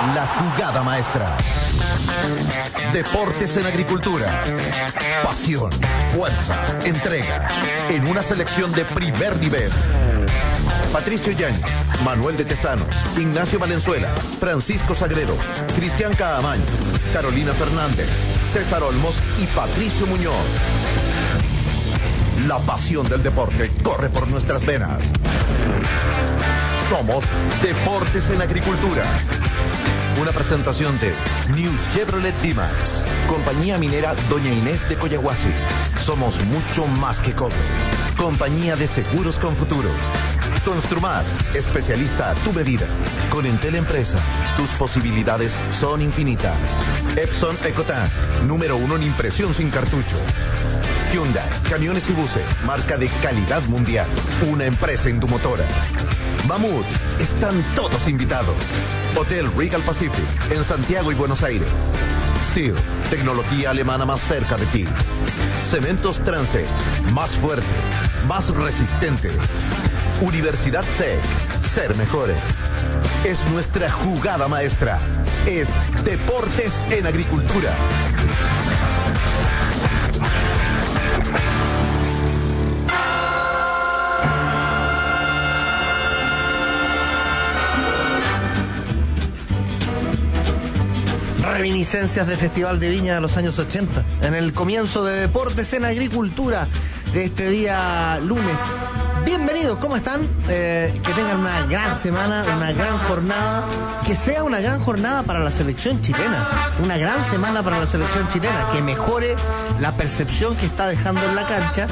La jugada maestra. Deportes en agricultura. Pasión, fuerza, entrega. En una selección de primer nivel. Patricio Yáñez, Manuel de Tesanos, Ignacio Valenzuela, Francisco Sagredo, Cristian Caamaño, Carolina Fernández, César Olmos y Patricio Muñoz. La pasión del deporte corre por nuestras venas. Somos Deportes en Agricultura. Una presentación de New Chevrolet D-Max. Compañía minera Doña Inés de Coyahuasi. Somos mucho más que cobre. Compañía de seguros con futuro. Construmat, especialista a tu medida. Con Entel Empresa, tus posibilidades son infinitas. Epson Ecotank, número 1 en impresión sin cartucho. Hyundai, camiones y buses, marca de calidad mundial. Una empresa indumotora. Mamut, están todos invitados. Hotel Regal Pacific, en Santiago y Buenos Aires. Steel, tecnología alemana más cerca de ti. Cementos Transet, más fuerte, más resistente. Universidad SEC, ser mejores. Es nuestra jugada maestra. Es Deportes en Agricultura. Reminiscencias de Festival de Viña de los años 80, en el comienzo de Deportes en Agricultura de este día lunes. Bienvenidos, ¿cómo están? Que tengan una gran semana, una gran jornada, que sea una gran jornada para la selección chilena, una gran semana para la selección chilena, que mejore la percepción que está dejando en la cancha,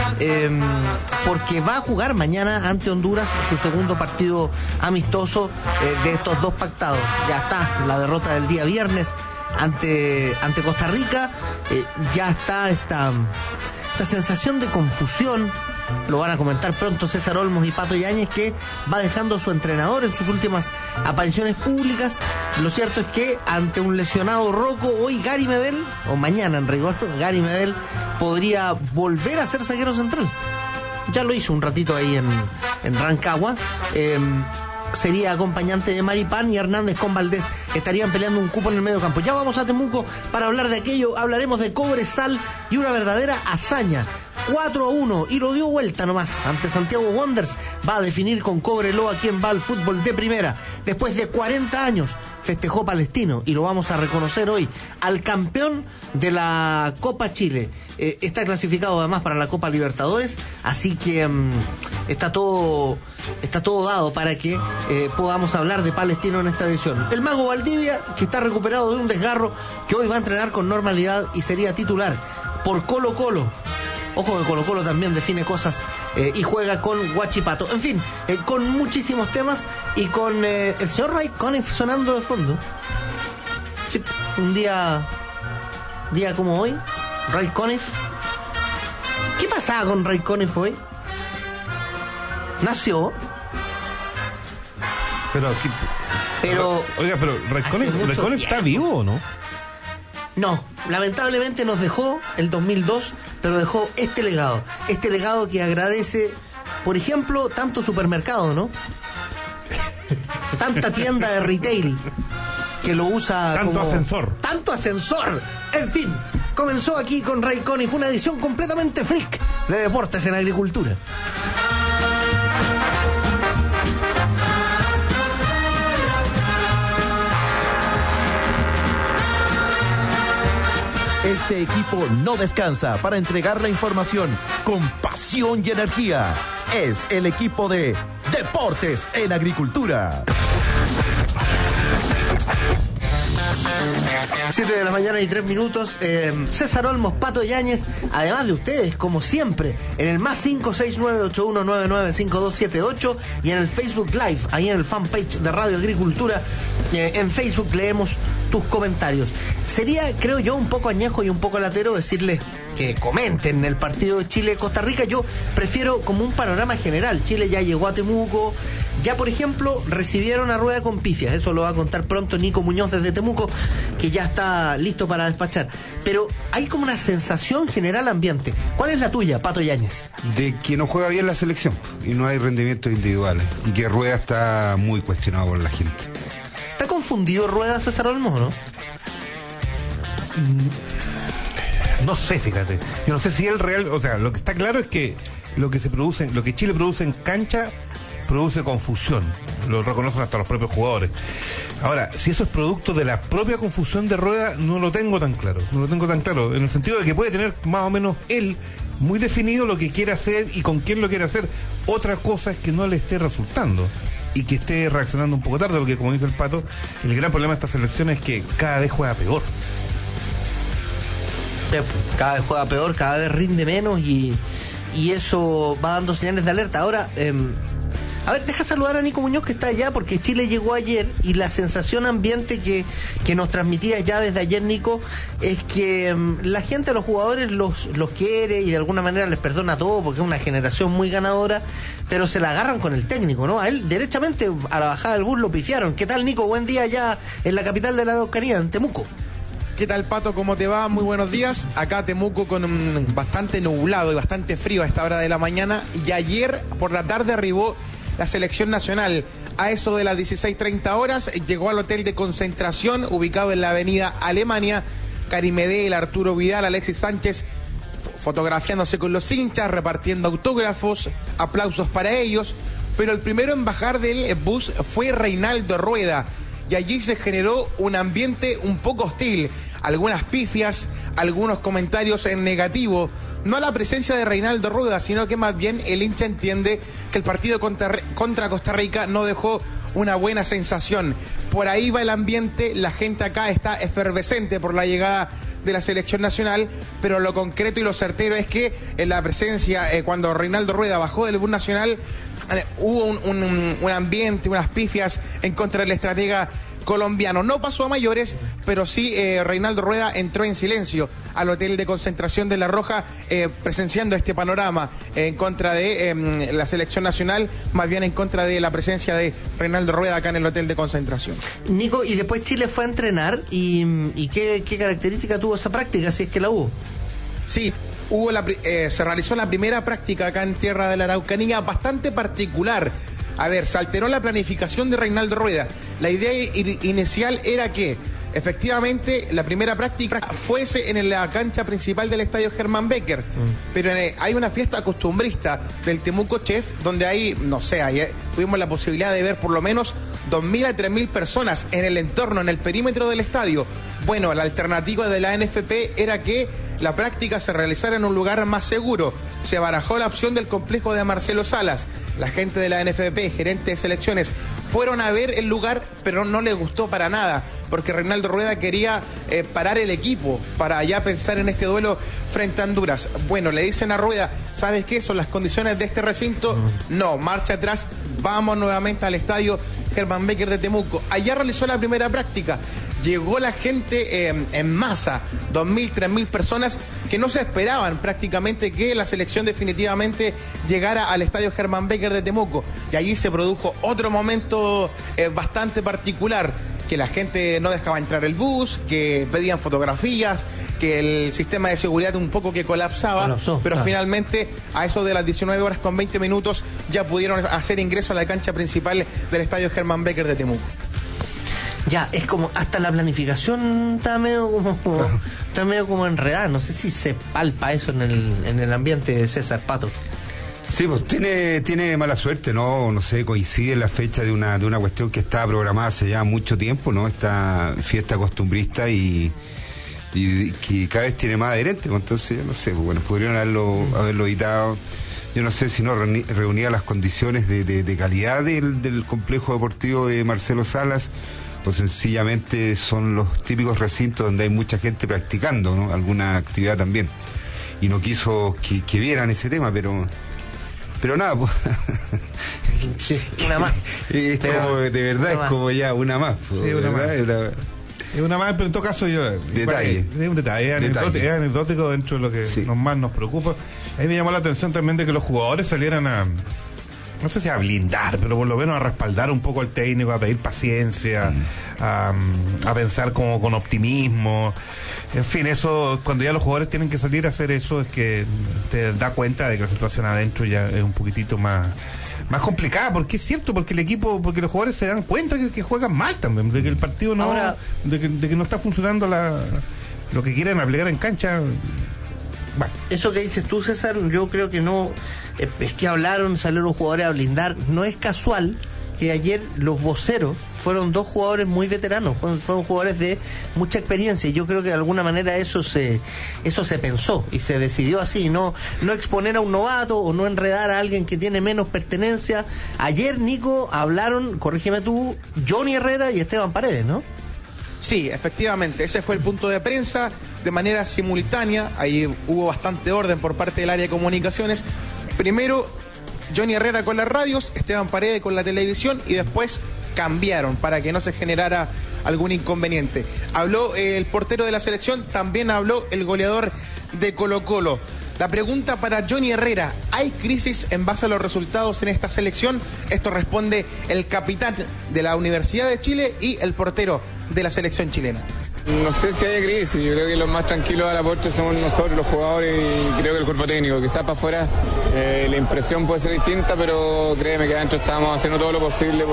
porque va a jugar mañana ante Honduras su segundo partido amistoso de estos dos pactados. Ya está la derrota del día viernes ante Costa Rica, ya está esta sensación de confusión. Lo van a comentar pronto César Olmos y Pato Yáñez, que va dejando a su entrenador en sus últimas apariciones públicas. Lo cierto es que ante un lesionado Rocco, hoy Gary Medel, o mañana en rigor, Gary Medel podría volver a ser zaguero central. Ya lo hizo un ratito ahí en Rancagua. Sería acompañante de Maripán, y Hernández con Valdés estarían peleando un cupo en el medio campo. Ya vamos a Temuco para hablar de aquello. Hablaremos de Cobresal y una verdadera hazaña. 4-1 y lo dio vuelta nomás ante Santiago Wanderers. Va a definir con Cobreloa quién va al fútbol de primera. Después de 40 años festejó Palestino, y lo vamos a reconocer hoy al campeón de la Copa Chile. Está clasificado además para la Copa Libertadores, así que está todo dado para que podamos hablar de Palestino en esta edición. El Mago Valdivia, que está recuperado de un desgarro, que hoy va a entrenar con normalidad y sería titular por Colo-Colo. Ojo que Colo-Colo también define cosas y juega con Huachipato. En fin, con muchísimos temas y con el señor Ray Conniff sonando de fondo. Sí, un día como hoy, Ray Conniff. ¿Qué pasaba con Ray Conniff hoy? Nació. Pero oiga, pero Ray Conniff está vivo, ¿o no? No, lamentablemente nos dejó el 2002, pero dejó este legado que agradece, por ejemplo, tanto supermercado, ¿no? Tanta tienda de retail que lo usa tanto ascensor. En fin, comenzó aquí con Ray Conniff, una edición completamente freak de Deportes en Agricultura. Este equipo no descansa para entregar la información con pasión y energía. Es el equipo de Deportes en Agricultura. 7 de la mañana y 3 minutos. César Olmos, Pato Yáñez, además de ustedes, como siempre, en el más 569-8199-5278 y en el Facebook Live, ahí en el fanpage de Radio Agricultura. En Facebook leemos tus comentarios. Sería, creo yo, un poco añejo y un poco latero decirles que comenten el partido de Chile-Costa Rica. Yo prefiero como un panorama general. Chile ya llegó a Temuco, ya por ejemplo recibieron a Rueda con pifias, eso lo va a contar pronto Nico Muñoz desde Temuco, que ya está listo para despachar. Pero hay como una sensación general ambiente. ¿Cuál es la tuya, Pato Yáñez? De que no juega bien la selección y no hay rendimientos individuales, y que Rueda está muy cuestionado por la gente. Está confundido Rueda, César Olmos, ¿no? No sé, fíjate. Yo no sé si el real, o sea, lo que está claro es que lo que Chile produce en cancha produce confusión. Lo reconocen hasta los propios jugadores. Ahora, si eso es producto de la propia confusión de Rueda, no lo tengo tan claro. En el sentido de que puede tener más o menos él muy definido lo que quiere hacer y con quién lo quiere hacer. Otra cosa es que no le esté resultando y que esté reaccionando un poco tarde, porque como dice el Pato, el gran problema de esta selección es que cada vez juega peor. Cada vez juega peor, cada vez rinde menos y eso va dando señales de alerta. Ahora, a ver, deja saludar a Nico Muñoz, que está allá, porque Chile llegó ayer y la sensación ambiente que nos transmitía ya desde ayer, Nico, es que la gente, a los jugadores los quiere y de alguna manera les perdona todo porque es una generación muy ganadora, pero se la agarran con el técnico, ¿no? A él, derechamente, a la bajada del bus lo pifiaron. ¿Qué tal, Nico? Buen día allá en la capital de la Araucanía, en Temuco. ¿Qué tal, Pato? ¿Cómo te va? Muy buenos días. Acá Temuco con bastante nublado y bastante frío a esta hora de la mañana. Y ayer por la tarde arribó la selección nacional. A eso de las 16:30 horas llegó al hotel de concentración ubicado en la avenida Alemania. Karim Medel, Arturo Vidal, Alexis Sánchez fotografiándose con los hinchas, repartiendo autógrafos, aplausos para ellos. Pero el primero en bajar del bus fue Reinaldo Rueda. Y allí se generó un ambiente un poco hostil, algunas pifias, algunos comentarios en negativo, no a la presencia de Reinaldo Rueda, sino que más bien el hincha entiende que el partido contra Costa Rica no dejó una buena sensación. Por ahí va el ambiente, la gente acá está efervescente por la llegada de la selección nacional, pero lo concreto y lo certero es que en la presencia, cuando Reinaldo Rueda bajó del bus nacional, hubo un ambiente, unas pifias en contra del estratega colombiano. No pasó a mayores, pero sí Reinaldo Rueda entró en silencio al hotel de concentración de La Roja, presenciando este panorama en contra de la selección nacional, más bien en contra de la presencia de Reinaldo Rueda acá en el hotel de concentración. Nico, y después Chile fue a entrenar y ¿qué característica tuvo esa práctica, si es que la hubo? Sí, se realizó la primera práctica acá en tierra de la Araucanía, bastante particular. A ver, se alteró la planificación de Reinaldo Rueda. La idea inicial era que, efectivamente, la primera práctica fuese en la cancha principal del estadio Germán Becker. Pero hay una fiesta costumbrista del Temuco Chef, donde hay, no sé, tuvimos la posibilidad de ver por lo menos 2.000 a 3.000 personas en el entorno, en el perímetro del estadio. Bueno, la alternativa de la NFP era que la práctica se realizara en un lugar más seguro. Se barajó la opción del complejo de Marcelo Salas. La gente de la NFP, gerente de selecciones, fueron a ver el lugar, pero no les gustó para nada, porque Reinaldo Rueda quería parar el equipo para ya pensar en este duelo frente a Honduras. Bueno, le dicen a Rueda, ¿sabes qué? ¿Son las condiciones de este recinto? No, marcha atrás, vamos nuevamente al estadio Germán Becker de Temuco. Allá realizó la primera práctica. Llegó la gente en masa, 2.000, 3.000 personas que no se esperaban prácticamente que la selección definitivamente llegara al estadio Germán Becker de Temuco. Y allí se produjo otro momento bastante particular, que la gente no dejaba entrar el bus, que pedían fotografías, que el sistema de seguridad un poco que colapsaba, pero finalmente a eso de las 19:20 ya pudieron hacer ingreso a la cancha principal del estadio Germán Becker de Temuco. Ya, es como, hasta la planificación está medio como enredada. No sé si se palpa eso en el ambiente de César, Pato. Sí, pues tiene mala suerte, no sé, coincide la fecha de una cuestión que estaba programada hace ya mucho tiempo, ¿no? Esta fiesta costumbrista y que cada vez tiene más adherentes, pues entonces yo no sé, pues bueno, podrían haberlo evitado. Yo no sé si no reunía las condiciones de calidad del complejo deportivo de Marcelo Salas, o sencillamente son los típicos recintos donde hay mucha gente practicando, ¿no? Alguna actividad también. Y no quiso que vieran ese tema, pero nada, pues. Sí, una más. Es como, de verdad, es como ya una más. Pues, sí, una más. Es una más, pero en todo caso detalle. Es un detalle, es anecdótico dentro de lo que más nos preocupa. A mí me llamó la atención también de que los jugadores salieran no sé si a blindar, pero por lo menos a respaldar un poco al técnico, a pedir paciencia, a pensar como con optimismo. En fin, eso, cuando ya los jugadores tienen que salir a hacer eso, es que te da cuenta de que la situación adentro ya es un poquitito más más complicada, porque es cierto, porque los jugadores se dan cuenta que juegan mal también, de que el partido no, ahora, de que no está funcionando lo que quieren aplicar en cancha. Bueno. Eso que dices tú, César, yo creo que no, es que salieron los jugadores a blindar. No es casual que ayer los voceros fueron dos jugadores muy veteranos, fueron jugadores de mucha experiencia, y yo creo que de alguna manera eso se pensó y se decidió así, no exponer a un novato o no enredar a alguien que tiene menos pertenencia. Ayer, Nico, hablaron, corrígeme tú, Johnny Herrera y Esteban Paredes, ¿no? Sí, efectivamente, ese fue el punto de prensa de manera simultánea. Ahí hubo bastante orden por parte del área de comunicaciones. Primero Johnny Herrera con las radios, Esteban Paredes con la televisión, y después cambiaron para que no se generara algún inconveniente. Habló el portero de la selección, también habló el goleador de Colo-Colo. La pregunta para Johnny Herrera: ¿hay crisis en base a los resultados en esta selección? Esto responde el capitán de la Universidad de Chile y el portero de la selección chilena. No sé si hay crisis, yo creo que los más tranquilos al aporte somos nosotros, los jugadores, y creo que el cuerpo técnico. Quizás para afuera la impresión puede ser distinta, pero créeme que adentro estamos haciendo todo lo posible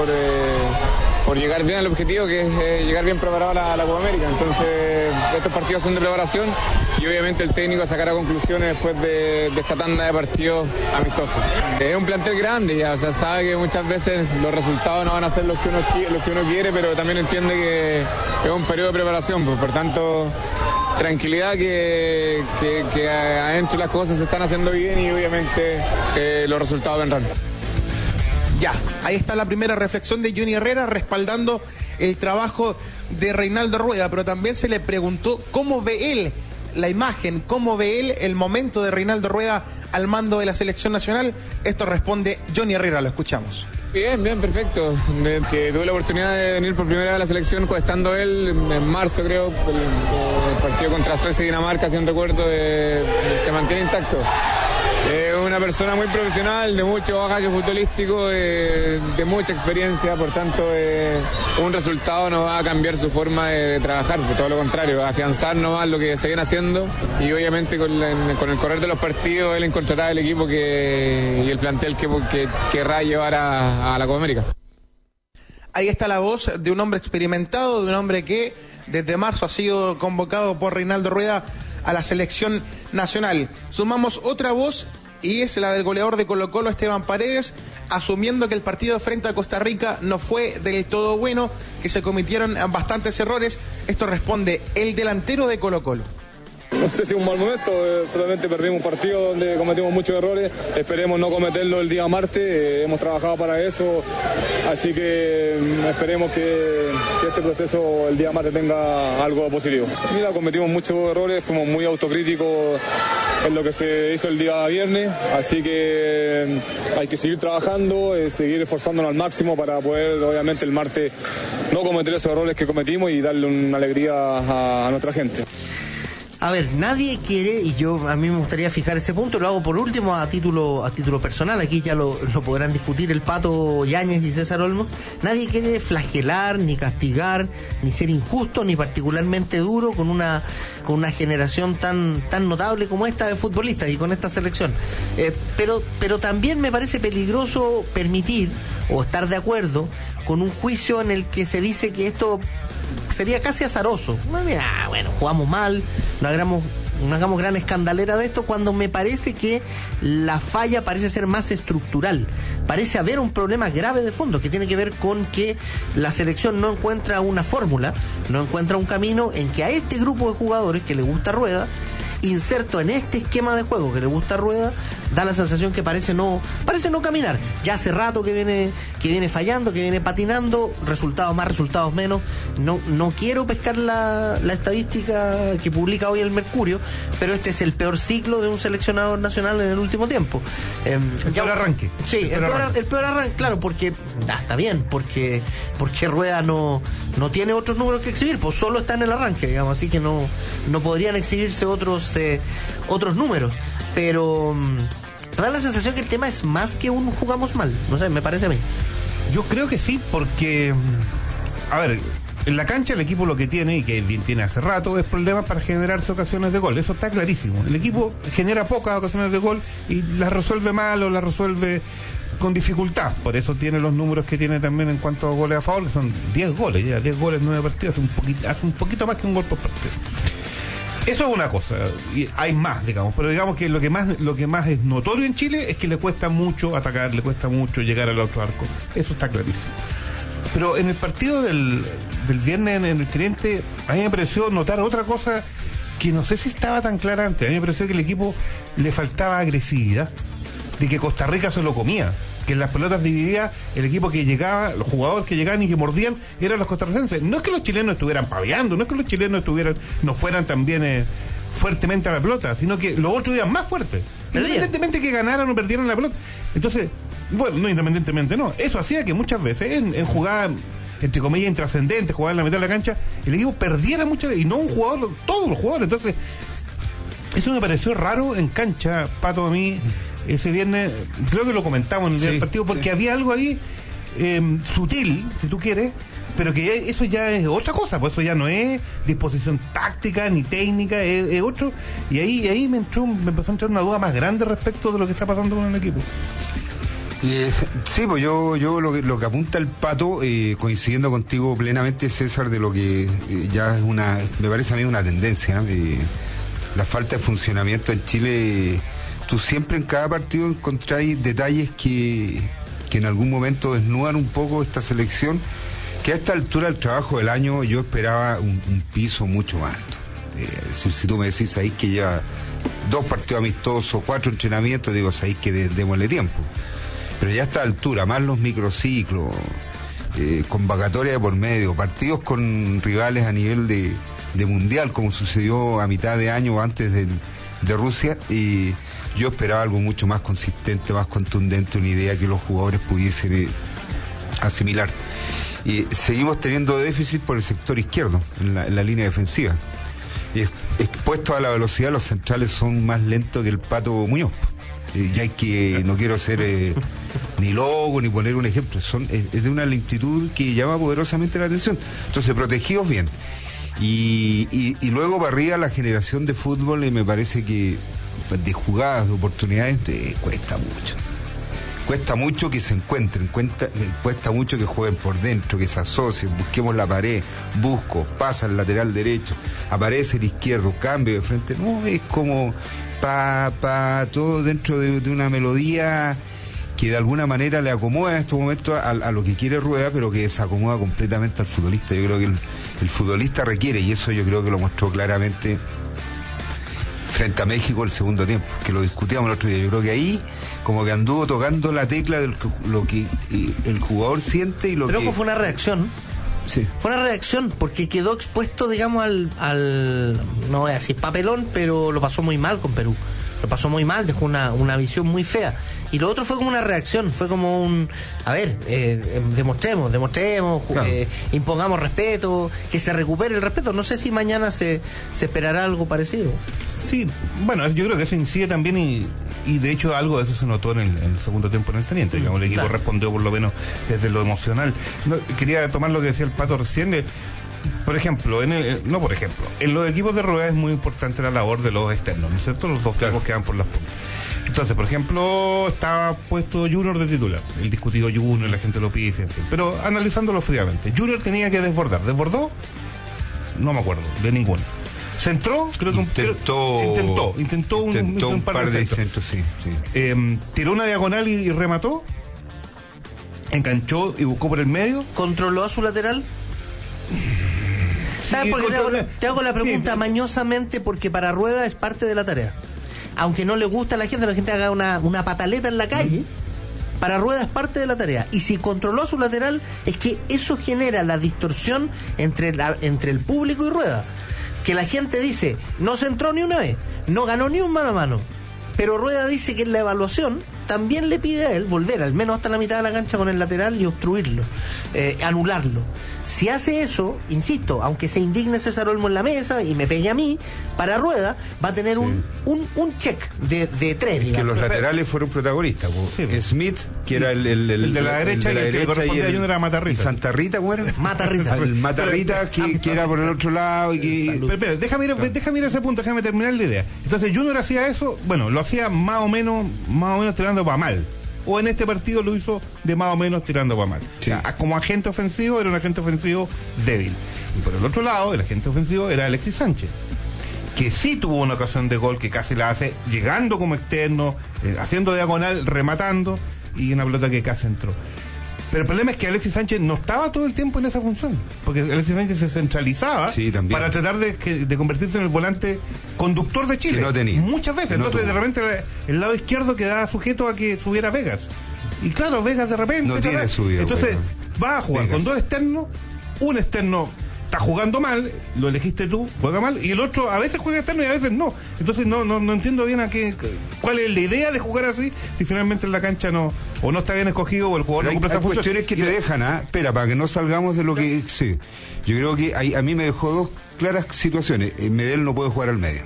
por llegar bien al objetivo, que es llegar bien preparado a la Copa América. Entonces, estos partidos son de preparación y obviamente el técnico sacará conclusiones después de esta tanda de partidos amistosos. Es un plantel grande ya, o sea, sabe que muchas veces los resultados no van a ser los que uno quiere, pero también entiende que es un periodo de preparación, pues, por tanto, tranquilidad que adentro las cosas se están haciendo bien y obviamente los resultados vendrán. Ya, ahí está la primera reflexión de Johnny Herrera respaldando el trabajo de Reinaldo Rueda, pero también se le preguntó cómo ve él la imagen, cómo ve él el momento de Reinaldo Rueda al mando de la selección nacional. Esto responde Johnny Herrera, lo escuchamos. Bien, perfecto. Que tuve la oportunidad de venir por primera vez a la selección, estando él en marzo, creo, el partido contra Suecia y Dinamarca, si no recuerdo, se mantiene intacto. Es una persona muy profesional, de mucho bagaje futbolístico, de mucha experiencia, por tanto un resultado no va a cambiar su forma de trabajar, por todo lo contrario, va a afianzar nomás lo que se viene haciendo, y obviamente con el correr de los partidos él encontrará el equipo y el plantel que querrá llevar a la Copa América. Ahí está la voz de un hombre experimentado, de un hombre que desde marzo ha sido convocado por Reinaldo Rueda a la selección nacional. Sumamos otra voz y es la del goleador de Colo-Colo, Esteban Paredes, asumiendo que el partido frente a Costa Rica no fue del todo bueno, que se cometieron bastantes errores. Esto responde el delantero de Colo-Colo. No sé si es un mal momento, solamente perdimos un partido donde cometimos muchos errores, esperemos no cometerlo el día martes, hemos trabajado para eso, así que esperemos que este proceso el día martes tenga algo positivo. Mira, cometimos muchos errores, fuimos muy autocríticos en lo que se hizo el día viernes, así que hay que seguir trabajando, seguir esforzándonos al máximo para poder obviamente el martes no cometer esos errores que cometimos y darle una alegría a nuestra gente. A ver, nadie quiere, y a mí me gustaría fijar ese punto, lo hago por último a título personal, aquí ya lo podrán discutir el Pato Yáñez y César Olmos. Nadie quiere flagelar, ni castigar, ni ser injusto, ni particularmente duro con una generación tan notable como esta de futbolistas y con esta selección. Pero también me parece peligroso permitir o estar de acuerdo con un juicio en el que se dice que esto sería casi azaroso. Mira, bueno, jugamos mal, no hagamos gran escandalera de esto, cuando me parece que la falla parece ser más estructural. Parece haber un problema grave de fondo que tiene que ver con que la selección no encuentra una fórmula, no encuentra un camino en que a este grupo de jugadores que le gusta Rueda, inserto en este esquema de juego que le gusta Rueda, da la sensación que parece no caminar. Ya hace rato que viene fallando, que viene patinando, resultados más, resultados menos. No quiero pescar la estadística que publica hoy el Mercurio, pero este es el peor ciclo de un seleccionador nacional en el último tiempo. El peor arranque. Sí, el peor arranque, claro, porque está bien, porque Rueda no tiene otros números que exhibir, pues solo está en el arranque, digamos, así que no podrían exhibirse otros números, pero da la sensación que el tema es más que un jugamos mal, no sé, me parece a mí. Yo creo que sí, porque a ver, en la cancha el equipo lo que tiene, y que tiene hace rato, es problemas para generarse ocasiones de gol. Eso está clarísimo. El equipo genera pocas ocasiones de gol y las resuelve mal o las resuelve con dificultad, por eso tiene los números que tiene también en cuanto a goles a favor, que son 10 goles, ya 10 goles en 9 partidos, hace un poquito más que un gol por partido. Eso es una cosa, y hay más, digamos, pero digamos que lo que más es notorio en Chile es que le cuesta mucho atacar, le cuesta mucho llegar al otro arco, eso está clarísimo. Pero en el partido del viernes en el Teniente, a mí me pareció notar otra cosa que no sé si estaba tan clara antes. A mí me pareció que el equipo le faltaba agresividad, de que Costa Rica se lo comía, que en las pelotas divididas el equipo que llegaba, los jugadores que llegaban y que mordían eran los costarricenses. No es que los chilenos estuvieran paveando, no es que los chilenos no fueran también fuertemente a la pelota, sino que los otros iban más fuertes, independientemente que ganaran o perdieran la pelota. Entonces, bueno, no independientemente no, eso hacía que muchas veces en jugadas entre comillas intrascendentes, jugadas en la mitad de la cancha, el equipo perdiera muchas veces, y no un jugador, todos los jugadores. Entonces, eso me pareció raro en cancha, Pato, a mí ese viernes, creo que lo comentamos en el día del partido, porque había algo ahí sutil, si tú quieres, pero que eso ya es otra cosa, pues eso ya no es disposición táctica ni técnica, es otro, y ahí me empezó a entrar una duda más grande respecto de lo que está pasando con el equipo. Sí, pues yo lo que apunta el Pato, coincidiendo contigo plenamente, César, de lo que ya es me parece a mí una tendencia, la falta de funcionamiento en Chile. Tú siempre en cada partido encontráis detalles que en algún momento desnudan un poco esta selección, que a esta altura del trabajo del año yo esperaba un piso mucho más alto. Es decir, si tú me decís ahí que lleva 2 partidos amistosos, 4 entrenamientos, digo, ahí que démosle tiempo. Pero ya a esta altura, más los microciclos, convocatoria de por medio, partidos con rivales a nivel de mundial, como sucedió a mitad de año o antes de Rusia, y yo esperaba algo mucho más consistente, más contundente, una idea que los jugadores pudiesen asimilar. Y seguimos teniendo déficit por el sector izquierdo, en la línea defensiva. Y expuestos a la velocidad, los centrales son más lentos que el Pato Muñoz. Ya que no quiero ser ni loco ni poner un ejemplo, es de una lentitud que llama poderosamente la atención. Entonces, protegidos bien. Y luego para arriba la generación de fútbol, me parece que de jugadas, de oportunidades, cuesta mucho. Cuesta mucho que se encuentren, cuesta mucho que jueguen por dentro, que se asocien, busquemos la pared, pasa el lateral derecho, aparece el izquierdo, cambio de frente. No, es como todo dentro de una melodía que de alguna manera le acomoda en estos momentos a lo que quiere Rueda, pero que desacomoda completamente al futbolista. Yo creo que el futbolista requiere, y eso yo creo que lo mostró claramente frente a México el segundo tiempo, que lo discutíamos el otro día. Yo creo que ahí como que anduvo tocando la tecla de lo que el jugador siente y lo pero que... Pero fue una reacción. Sí. Fue una reacción porque quedó expuesto, digamos, al no voy a decir papelón, pero lo pasó muy mal con Perú. Lo pasó muy mal, dejó una visión muy fea. Y lo otro fue como una reacción, fue como demostremos, claro. Impongamos respeto, que se recupere el respeto. No sé si mañana se esperará algo parecido. Sí, bueno, yo creo que eso incide también y de hecho algo de eso se notó en el segundo tiempo en el Teniente. Digamos, el equipo respondió por lo menos desde lo emocional. Quería tomar lo que decía el Pato recién. Por ejemplo, en los equipos de Rueda es muy importante la labor de los externos, ¿no es cierto? Los dos tipos que van por las puntas. Entonces, por ejemplo, estaba puesto Junior de titular, el discutido Junior, la gente lo pide, en fin. Pero analizándolo fríamente, Junior tenía que desbordar. ¿Desbordó? No me acuerdo, de ninguna. ¿Centró? Creo que intentó un par de centros, sí. Tiró una diagonal y remató. Enganchó y buscó por el medio. ¿Controló a su lateral? ¿Sabes por qué te hago la pregunta? Mañosamente, porque para Rueda es parte de la tarea. Aunque no le gusta a la gente haga una pataleta en la calle, para Rueda es parte de la tarea. Y si controló a su lateral, es que eso genera la distorsión entre el público y Rueda. Que la gente dice, no se entró ni una vez, no ganó ni un mano a mano. Pero Rueda dice que en la evaluación también le pide a él volver al menos hasta la mitad de la cancha con el lateral y obstruirlo, anularlo. Si hace eso, insisto, aunque se indigne César Olmo en la mesa y me pegue a mí, para Rueda va a tener un check de 3. Que los laterales fueron protagonistas. Sí, Smith, que era el de la derecha, y el que era Matarrita. ¿Y Santa Rita cómo era? Matarrita. El Matarrita que era por el otro lado. Pero déjame ir a ese punto, déjame terminar la idea. Entonces Junior hacía eso, bueno, lo hacía más o menos tirando para mal. o en este partido lo hizo de más o menos tirando para mal. Sí. O sea, como agente ofensivo era un agente ofensivo débil. Y por el otro lado, el agente ofensivo era Alexis Sánchez, que sí tuvo una ocasión de gol que casi la hace llegando como externo, haciendo diagonal, rematando, y una pelota que casi entró. Pero el problema es que Alexis Sánchez no estaba todo el tiempo en esa función, porque Alexis Sánchez se centralizaba para tratar de convertirse en el volante conductor de Chile. Que no tenía. Muchas veces. Entonces, de repente, el lado izquierdo quedaba sujeto a que subiera Vegas. Y claro, Vegas de repente... No tiene subida. Entonces, va a jugar Vegas con dos externos, un externo está jugando mal, lo elegiste tú, juega mal, y el otro a veces juega externo y a veces no. Entonces no entiendo bien cuál es la idea de jugar así, si finalmente en la cancha no está bien escogido o el jugador no cumple esa función. Hay cuestiones que te dejan, espera, para que no salgamos de lo que... Sí, yo creo que a mí me dejó dos claras situaciones. Medel no puede jugar al medio.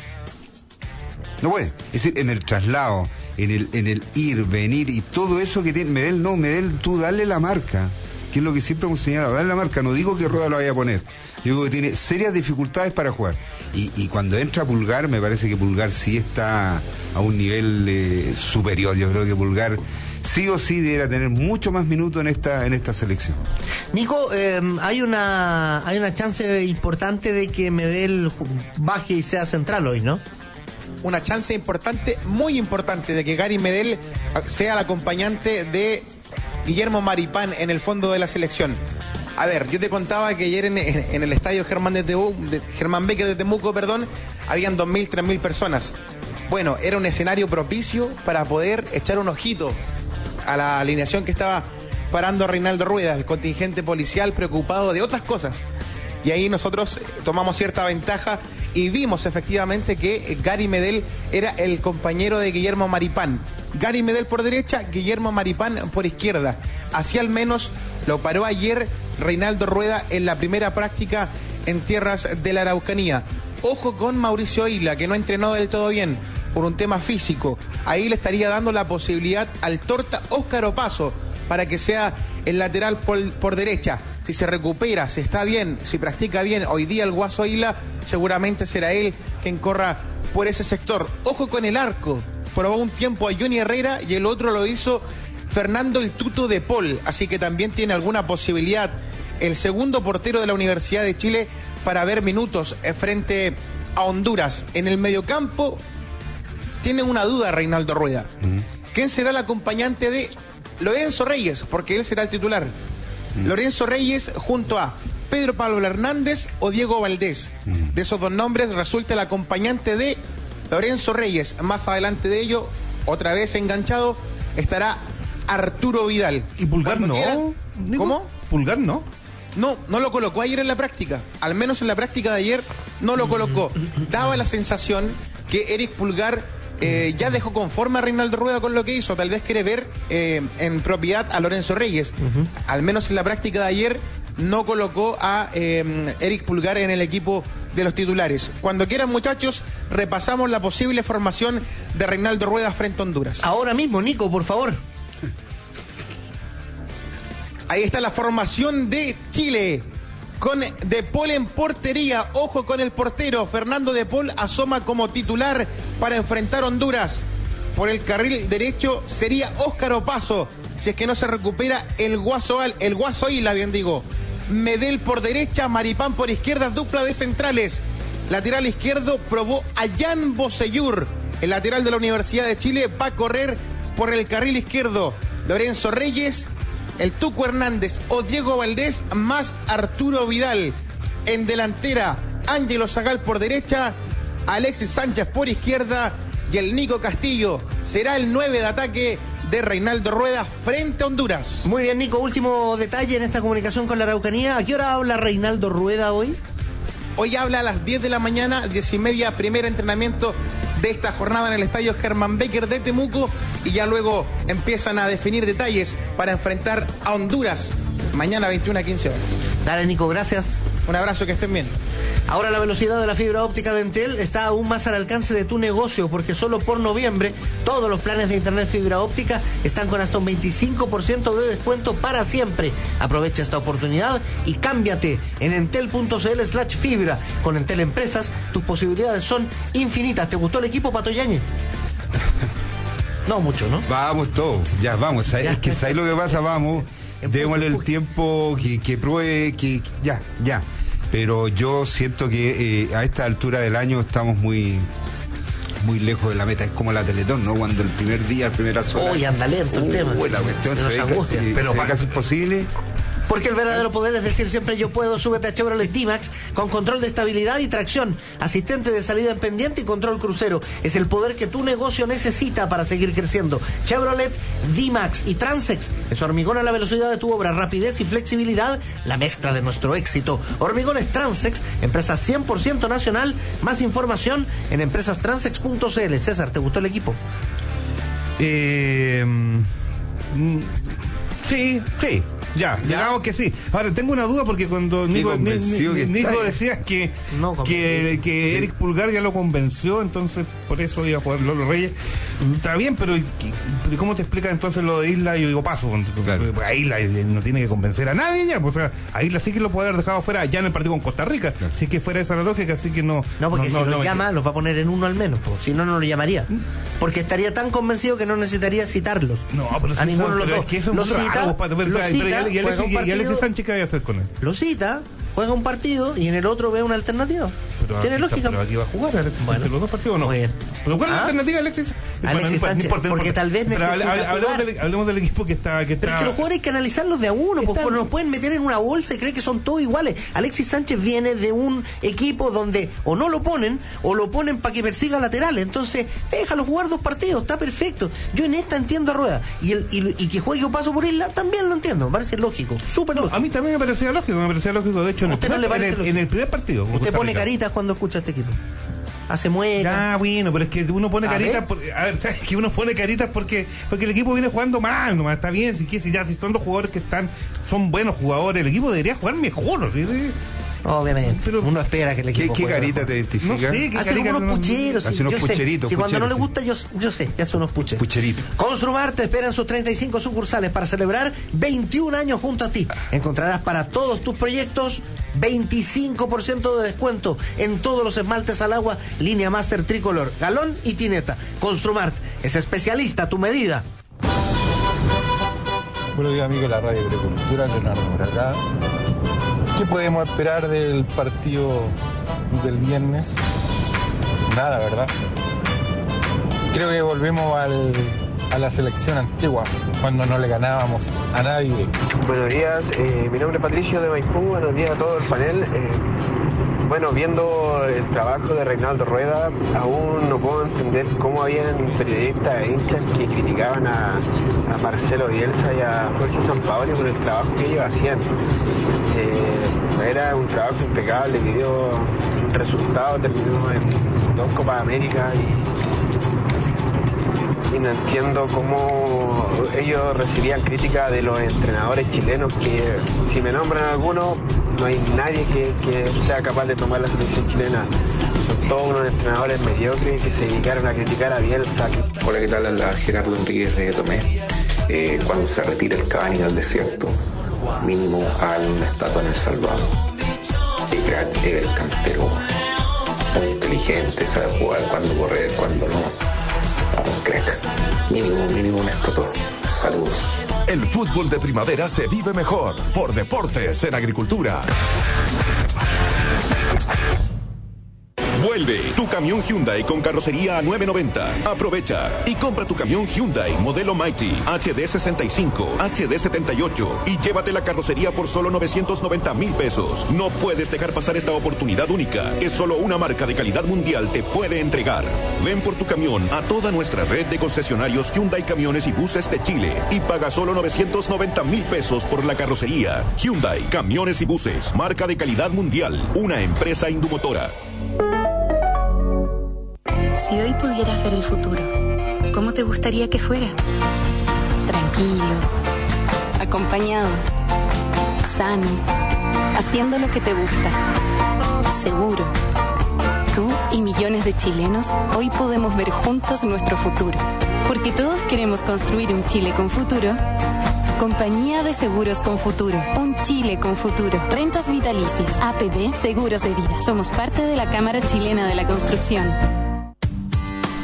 No puede. Es decir, en el traslado, en el ir, venir y todo eso que tiene Medel, tú dale la marca, que es lo que siempre hemos señalado, dale la marca. No digo que Rueda lo vaya a poner, yo digo que tiene serias dificultades para jugar, y cuando entra Pulgar, me parece que Pulgar sí está a un nivel superior. Yo creo que Pulgar sí o sí debería tener mucho más minutos en esta selección. Nico, hay una chance importante de que Medel baje y sea central hoy, ¿no? Una chance importante, muy importante, de que Gary Medel sea el acompañante de Guillermo Maripán en el fondo de la selección. A ver, yo te contaba que ayer en el estadio Germán Becker de Temuco, habían 2.000, 3.000 personas. Bueno, era un escenario propicio para poder echar un ojito a la alineación que estaba parando Reinaldo Rueda, el contingente policial preocupado de otras cosas. Y ahí nosotros tomamos cierta ventaja y vimos efectivamente que Gary Medel era el compañero de Guillermo Maripán. Gary Medel por derecha, Guillermo Maripán por izquierda. Así al menos lo paró ayer Reinaldo Rueda en la primera práctica en tierras de la Araucanía. Ojo con Mauricio Isla, que no entrenó del todo bien por un tema físico. Ahí le estaría dando la posibilidad al torta Óscar Opaso para que sea el lateral por derecha. Si se recupera, si está bien, si practica bien hoy día el Guaso Isla, seguramente será él quien corra por ese sector. Ojo con el arco. Probó un tiempo a Johnny Herrera y el otro lo hizo Fernando el Tuto de Paul, así que también tiene alguna posibilidad el segundo portero de la Universidad de Chile para ver minutos frente a Honduras. En el mediocampo tiene una duda Reinaldo Rueda. ¿Quién será el acompañante de Lorenzo Reyes? Porque él será el titular. Lorenzo Reyes junto a Pedro Pablo Hernández o Diego Valdés. De esos dos nombres resulta el acompañante de Lorenzo Reyes. Más adelante de ello, otra vez enganchado, estará Arturo Vidal. ¿Y Pulgar no? ¿Cómo? ¿Pulgar no? No lo colocó ayer en la práctica. Al menos en la práctica de ayer no lo colocó. Daba la sensación que Eric Pulgar ya dejó conforme a Reinaldo Rueda con lo que hizo. Tal vez quiere ver en propiedad a Lorenzo Reyes. Al menos en la práctica de ayer no colocó a Eric Pulgar en el equipo de los titulares. Cuando quieran, muchachos, repasamos la posible formación de Reinaldo Rueda frente a Honduras. Ahora mismo, Nico, por favor. Ahí está la formación de Chile, con De Paul en portería. Ojo con el portero. Fernando De Paul asoma como titular para enfrentar a Honduras. Por el carril derecho sería Óscar Opaso, si es que no se recupera el Guaso Isla, bien digo. Medel por derecha, Maripán por izquierda, dupla de centrales. Lateral izquierdo probó a Jan Bosellur. El lateral de la Universidad de Chile va a correr por el carril izquierdo. Lorenzo Reyes, el Tuco Hernández o Diego Valdés, más Arturo Vidal. En delantera, Ángelo Zagal por derecha, Alexis Sánchez por izquierda y el Nico Castillo será el 9 de ataque de Reinaldo Rueda frente a Honduras. Muy bien, Nico, último detalle en esta comunicación con la Araucanía. ¿A qué hora habla Reinaldo Rueda hoy? Hoy habla a las 10 de la mañana, 10:30, primer entrenamiento de esta jornada en el estadio Germán Becker de Temuco, y ya luego empiezan a definir detalles para enfrentar a Honduras mañana 21:15 horas. Dale, Nico, gracias. Un abrazo, que estén bien. Ahora la velocidad de la fibra óptica de Entel está aún más al alcance de tu negocio, porque solo por noviembre todos los planes de internet fibra óptica están con hasta un 25% de descuento para siempre. Aprovecha esta oportunidad y cámbiate en entel.cl/fibra. Con Entel Empresas tus posibilidades son infinitas. ¿Te gustó el equipo, Pato Yáñez? No mucho, ¿no? Vamos todos, ya vamos. Es que ¿sabes lo que pasa? Vamos, démosle el tiempo que pruebe, que ya. Pero yo siento que a esta altura del año estamos muy lejos de la meta. Es como la Teletón, ¿no? Cuando el primer día, el primer asola. Uy, anda lento el tema. La cuestión se ve casi imposible. Porque el verdadero poder es decir siempre yo puedo. Súbete a Chevrolet D-Max con control de estabilidad y tracción, asistente de salida en pendiente y control crucero. Es el poder que tu negocio necesita para seguir creciendo. Chevrolet D-Max y Transex es hormigón a la velocidad de tu obra, rapidez y flexibilidad, la mezcla de nuestro éxito. Hormigones Transex, empresa 100% nacional. Más información en empresastransex.cl. César, ¿te gustó el equipo? Sí. Ya, digamos que sí. Ahora, tengo una duda porque cuando Nico decía que Eric Pulgar ya lo convenció, entonces por eso iba a jugar Lolo Reyes. Está bien, pero ¿cómo te explicas entonces lo de Isla? Yo digo, paso. Claro. A Isla no tiene que convencer a nadie ya. Pues, o sea, a Isla sí que lo puede haber dejado fuera ya en el partido con Costa Rica. Claro. Sí que fuera esa la lógica, así que no. No, porque si lo llama, los va a poner en uno al menos. Pues. Si no, no lo llamaría. Porque estaría tan convencido que no necesitaría citarlos. No, pero a ninguno de los dos. Es que eso es cita. ¿Y Alexis Sánchez qué va a hacer con él? Lo cita, juega un partido y en el otro ve una alternativa. Tiene lógica. Pero aquí va a jugar Alexis Sánchez, los dos partidos no. ¿Pero cuál es la alternativa, Alexis? Alexis Sánchez, porque tal vez necesita hablemos del equipo que está... Pero es que los jugadores hay que analizarlos de a uno, porque nos pueden meter en una bolsa y creen que son todos iguales. Alexis Sánchez viene de un equipo donde o no lo ponen, o lo ponen para que persiga laterales. Entonces, déjalo jugar 2 partidos, está perfecto. Yo en esta entiendo a Rueda. Y que juegue un paso por Isla, también lo entiendo. Me parece lógico, súper lógico. A mí también me parecía lógico. De hecho, en el primer partido. Usted pone caritas cuando escucha este equipo. Hace mueca. Bueno, pero es que uno pone caritas ¿sabes? Que uno pone caritas porque el equipo viene jugando mal, nomás está bien, si son los jugadores que son buenos jugadores, el equipo debería jugar mejor, ¿sí? Obviamente, pero uno espera que el equipo ¿Qué carita te identifica? No sé, hace unos pucheros. Hace unos pucheritos. Si cuando no le gusta, yo sé que hace unos pucheritos. Construmar te espera en sus 35 sucursales para celebrar 21 años junto a ti. Encontrarás para todos tus proyectos 25% de descuento en todos los esmaltes al agua, línea Master Tricolor, galón y tineta. Construmart es especialista a tu medida. Buenos días, amigos de la Radio Agricultura, Leonardo Moracá. ¿Qué podemos esperar del partido del viernes? Nada, ¿verdad? Creo que volvemos a la selección antigua, cuando no le ganábamos a nadie. Buenos días, mi nombre es Patricio de Maipú, buenos días a todo el panel. Viendo el trabajo de Reinaldo Rueda, aún no puedo entender cómo habían periodistas e hinchas que criticaban a Marcelo Bielsa y a Jorge Sampaoli por el trabajo que ellos hacían. Era un trabajo impecable que dio un resultado, terminó en 2 Copas América y no entiendo cómo ellos recibían crítica de los entrenadores chilenos, que si me nombran alguno, no hay nadie que sea capaz de tomar la selección chilena. Son todos unos entrenadores mediocres que se dedicaron a criticar a Bielsa. Hola, ¿qué tal? Habla Gerardo Enríquez de Tomé. Cuando se retire el Cavani del desierto, mínimo hagan una estatua en El Salvador. Que crack es el cantero, muy inteligente, sabe jugar, cuándo correr, cuándo no. Un crack. Mínimo una estatua. Saludos. El fútbol de primavera se vive mejor por Deportes en Agricultura. Vuelve tu camión Hyundai con carrocería a $9.90. Aprovecha y compra tu camión Hyundai modelo Mighty HD65, HD78 y llévate la carrocería por solo $990,000. No puedes dejar pasar esta oportunidad única que solo una marca de calidad mundial te puede entregar. Ven por tu camión a toda nuestra red de concesionarios Hyundai Camiones y Buses de Chile y paga solo $990,000 por la carrocería. Hyundai Camiones y Buses, marca de calidad mundial, una empresa Indumotora. Si hoy pudieras ver el futuro, ¿cómo te gustaría que fuera? Tranquilo, acompañado, sano, haciendo lo que te gusta, seguro. Tú y millones de chilenos hoy podemos ver juntos nuestro futuro, porque todos queremos construir un Chile con futuro. Compañía de Seguros con Futuro. Un Chile con futuro. Rentas vitalicias. APB Seguros de Vida. Somos parte de la Cámara Chilena de la Construcción.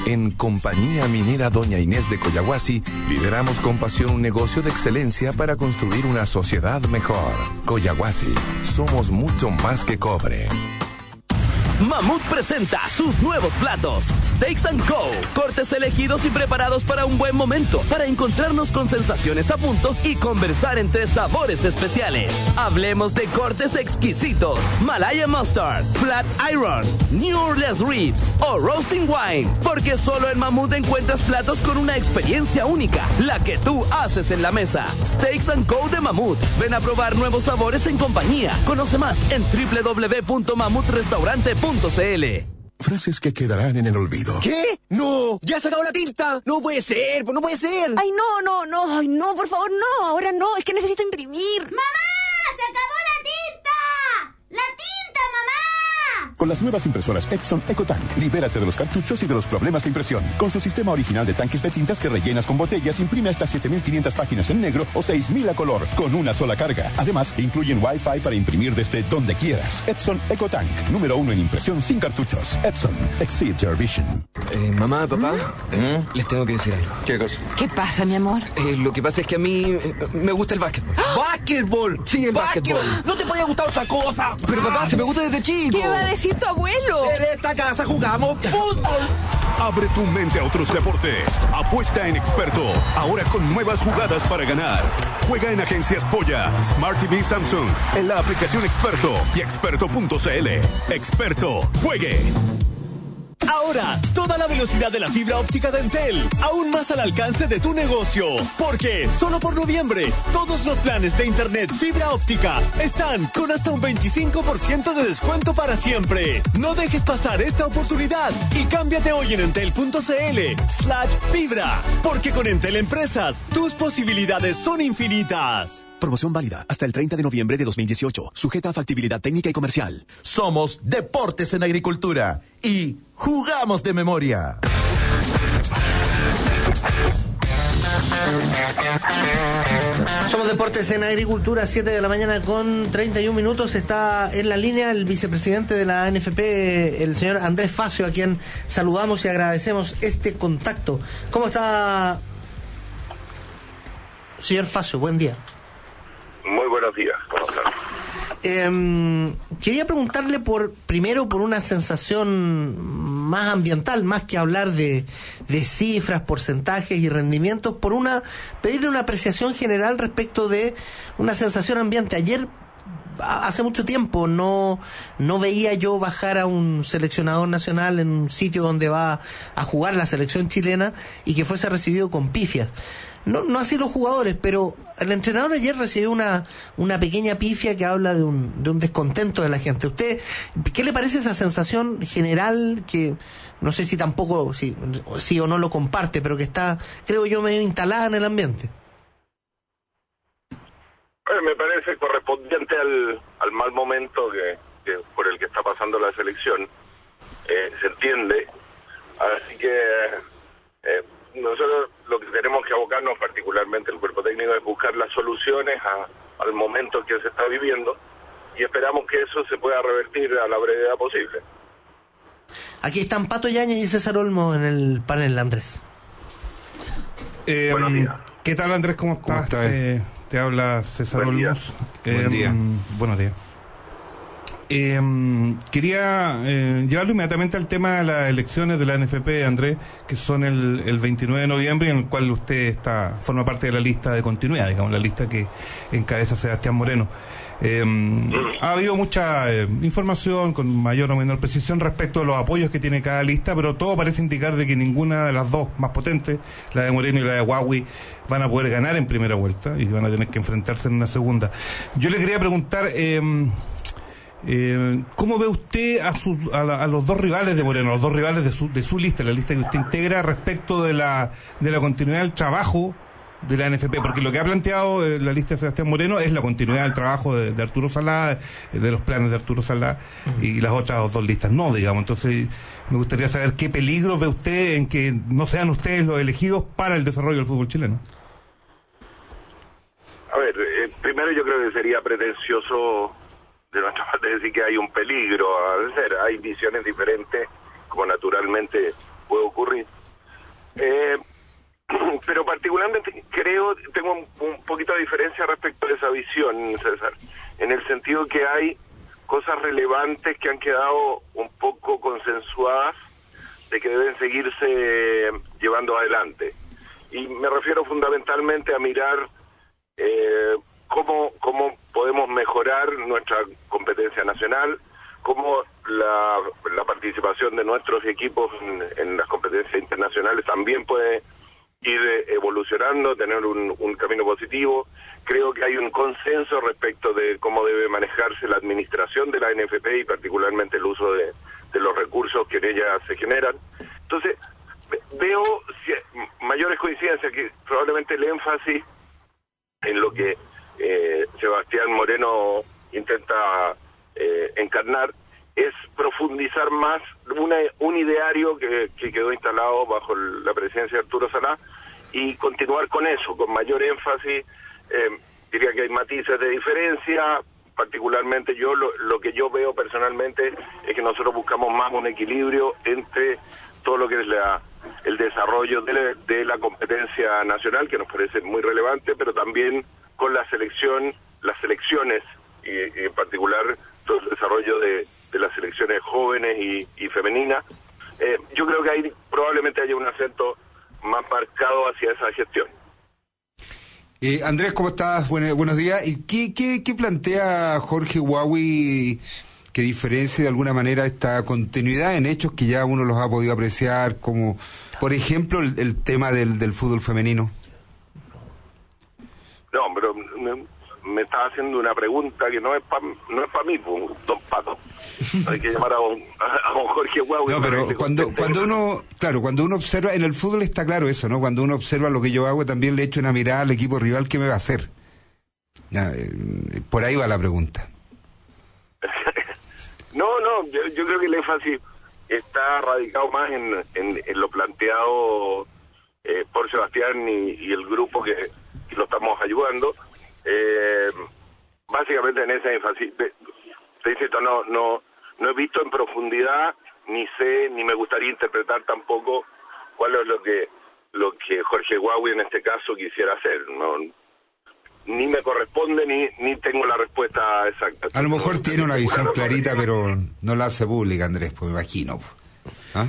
En Compañía Minera Doña Inés de Coyahuasi, lideramos con pasión un negocio de excelencia para construir una sociedad mejor. Coyahuasi, somos mucho más que cobre. Mamut presenta sus nuevos platos, Steaks & Co. Cortes elegidos y preparados para un buen momento, para encontrarnos con sensaciones a punto y conversar entre sabores especiales. Hablemos de cortes exquisitos, Malaya Mustard, Flat Iron, New Orleans Ribs o Roasting Wine, porque solo en Mamut encuentras platos con una experiencia única, la que tú haces en la mesa. Steaks & Co. de Mamut. Ven a probar nuevos sabores en compañía. Conoce más en www.mamutrestaurante.cl. Frases que quedarán en el olvido. ¿Qué? ¡No! ¡Ya ha sacado la tinta! ¡No puede ser! ¡No puede ser! ¡Ay, no! ¡Ay, no! Por favor, no. Ahora no. Es que necesito imprimir. ¡Mamá! ¡Se acabó la tinta! ¡La tinta, mamá! Con las nuevas impresoras Epson EcoTank, libérate de los cartuchos y de los problemas de impresión. Con su sistema original de tanques de tintas que rellenas con botellas, imprime hasta 7.500 páginas en negro o 6.000 a color, con una sola carga. Además, incluyen Wi-Fi para imprimir desde donde quieras. Epson EcoTank, número 1 en impresión sin cartuchos. Epson, exceed your vision. Mamá, papá, les tengo que decir algo. ¿Qué cosa? ¿Qué pasa, mi amor? Lo que pasa es que a mí me gusta el básquetbol. ¡Básquetbol! Sí, el básquetbol. ¿No te podía gustar otra cosa? Pero papá, se me gusta desde chico. ¿Qué va a decir tu abuelo? En esta casa jugamos fútbol. Abre tu mente a otros deportes. Apuesta en Experto. Ahora con nuevas jugadas para ganar. Juega en Agencias Polla, Smart TV Samsung, en la aplicación Experto y experto.cl. Experto, juegue. Ahora, toda la velocidad de la fibra óptica de Entel, aún más al alcance de tu negocio. Porque solo por noviembre, todos los planes de internet fibra óptica están con hasta un 25% de descuento para siempre. No dejes pasar esta oportunidad y cámbiate hoy en entel.cl/fibra. Porque con Entel Empresas, tus posibilidades son infinitas. Promoción válida hasta el 30 de noviembre de 2018. Sujeta a factibilidad técnica y comercial. Somos Deportes en Agricultura y jugamos de memoria. Somos Deportes en Agricultura, 7 de la mañana con 31 minutos. Está en la línea el vicepresidente de la ANFP, el señor Andrés Facio, a quien saludamos y agradecemos este contacto. ¿Cómo está, señor Facio? Buen día. Muy buenos días, ¿cómo están? Quería preguntarle primero por una sensación más ambiental, más que hablar de cifras, porcentajes y rendimientos, pedirle una apreciación general respecto de una sensación ambiente. Ayer, hace mucho tiempo, no veía yo bajar a un seleccionador nacional en un sitio donde va a jugar la selección chilena y que fuese recibido con pifias. No así los jugadores, pero el entrenador ayer recibió una pequeña pifia que habla de un descontento de la gente. ¿Usted qué le parece esa sensación general que no sé si tampoco sí o no lo comparte, pero que está, creo yo, medio instalada en el ambiente? Me parece correspondiente al mal momento que por el que está pasando la selección. Se entiende. Así que nosotros lo que tenemos que abocarnos, particularmente el cuerpo técnico, es buscar las soluciones al momento que se está viviendo y esperamos que eso se pueda revertir a la brevedad posible. Aquí están Pato Yáñez y César Olmo en el panel, Andrés. Buenos días. ¿Qué tal, Andrés? ¿Cómo estás? Te habla César Olmos. Buen día. Buenos días. Quería llevarlo inmediatamente al tema de las elecciones de la ANFP, Andrés, que son el 29 de noviembre, en el cual usted forma parte de la lista de continuidad, digamos, la lista que encabeza Sebastián Moreno. Ha habido mucha información con mayor o menor precisión respecto a los apoyos que tiene cada lista, pero todo parece indicar de que ninguna de las dos más potentes, la de Moreno y la de Huawei, van a poder ganar en primera vuelta y van a tener que enfrentarse en una segunda. Yo le quería preguntar ¿cómo ve usted a los dos rivales de Moreno, a los dos rivales de su lista, la lista que usted integra, respecto de la continuidad del trabajo de la ANFP? Porque lo que ha planteado la lista de Sebastián Moreno es la continuidad del trabajo de Arturo Salá, de los planes de Arturo Salá, y las otras dos listas no, digamos. Entonces me gustaría saber qué peligro ve usted en que no sean ustedes los elegidos para el desarrollo del fútbol chileno. A ver, primero yo creo que sería pretencioso de nuestra parte decir que hay un peligro a vencer. Hay visiones diferentes, como naturalmente puede ocurrir, Pero particularmente tengo un poquito de diferencia respecto a esa visión, César, en el sentido que hay cosas relevantes que han quedado un poco consensuadas de que deben seguirse llevando adelante. Y me refiero fundamentalmente a mirar cómo podemos mejorar nuestra competencia nacional, cómo la participación de nuestros equipos en las competencias internacionales también puede ir evolucionando, tener un camino positivo. Creo que hay un consenso respecto de cómo debe manejarse la administración de la NFP y particularmente el uso de los recursos que en ella se generan. Entonces, veo mayores coincidencias, que probablemente el énfasis en lo que Sebastián Moreno intenta encarnar es profundizar más un ideario que quedó instalado bajo la presidencia de Arturo Salá y continuar con eso, con mayor énfasis. Diría que hay matices de diferencia, particularmente lo que yo veo personalmente es que nosotros buscamos más un equilibrio entre todo lo que es el desarrollo de la competencia nacional, que nos parece muy relevante, pero también con las selecciones y en particular todo el desarrollo de las selecciones jóvenes y femeninas. Yo creo que ahí probablemente haya un acento más marcado hacia esa gestión. Andrés, ¿cómo estás? Buenos días. ¿Y qué plantea Jorge Huawi que diferencie de alguna manera esta continuidad en hechos que ya uno los ha podido apreciar, como por ejemplo el tema del fútbol femenino? No, pero me está haciendo una pregunta que no es para mí, don Pato. Hay que llamar a don Jorge Huawi. No, pero cuando uno observa, en el fútbol está claro eso, ¿no? Cuando uno observa lo que yo hago, también le echo una mirada al equipo rival, ¿qué me va a hacer? Por ahí va la pregunta. No, yo creo que el énfasis está radicado más en lo planteado por Sebastián y el grupo que lo estamos ayudando. Básicamente en ese énfasis. Te insisto, no he visto en profundidad, ni sé, ni me gustaría interpretar tampoco cuál es lo que Jorge Huawi en este caso quisiera hacer. Ni me corresponde, ni tengo la respuesta exacta. A lo mejor tiene una visión clarita, pero no la hace pública, Andrés, pues me imagino. ¿Ah?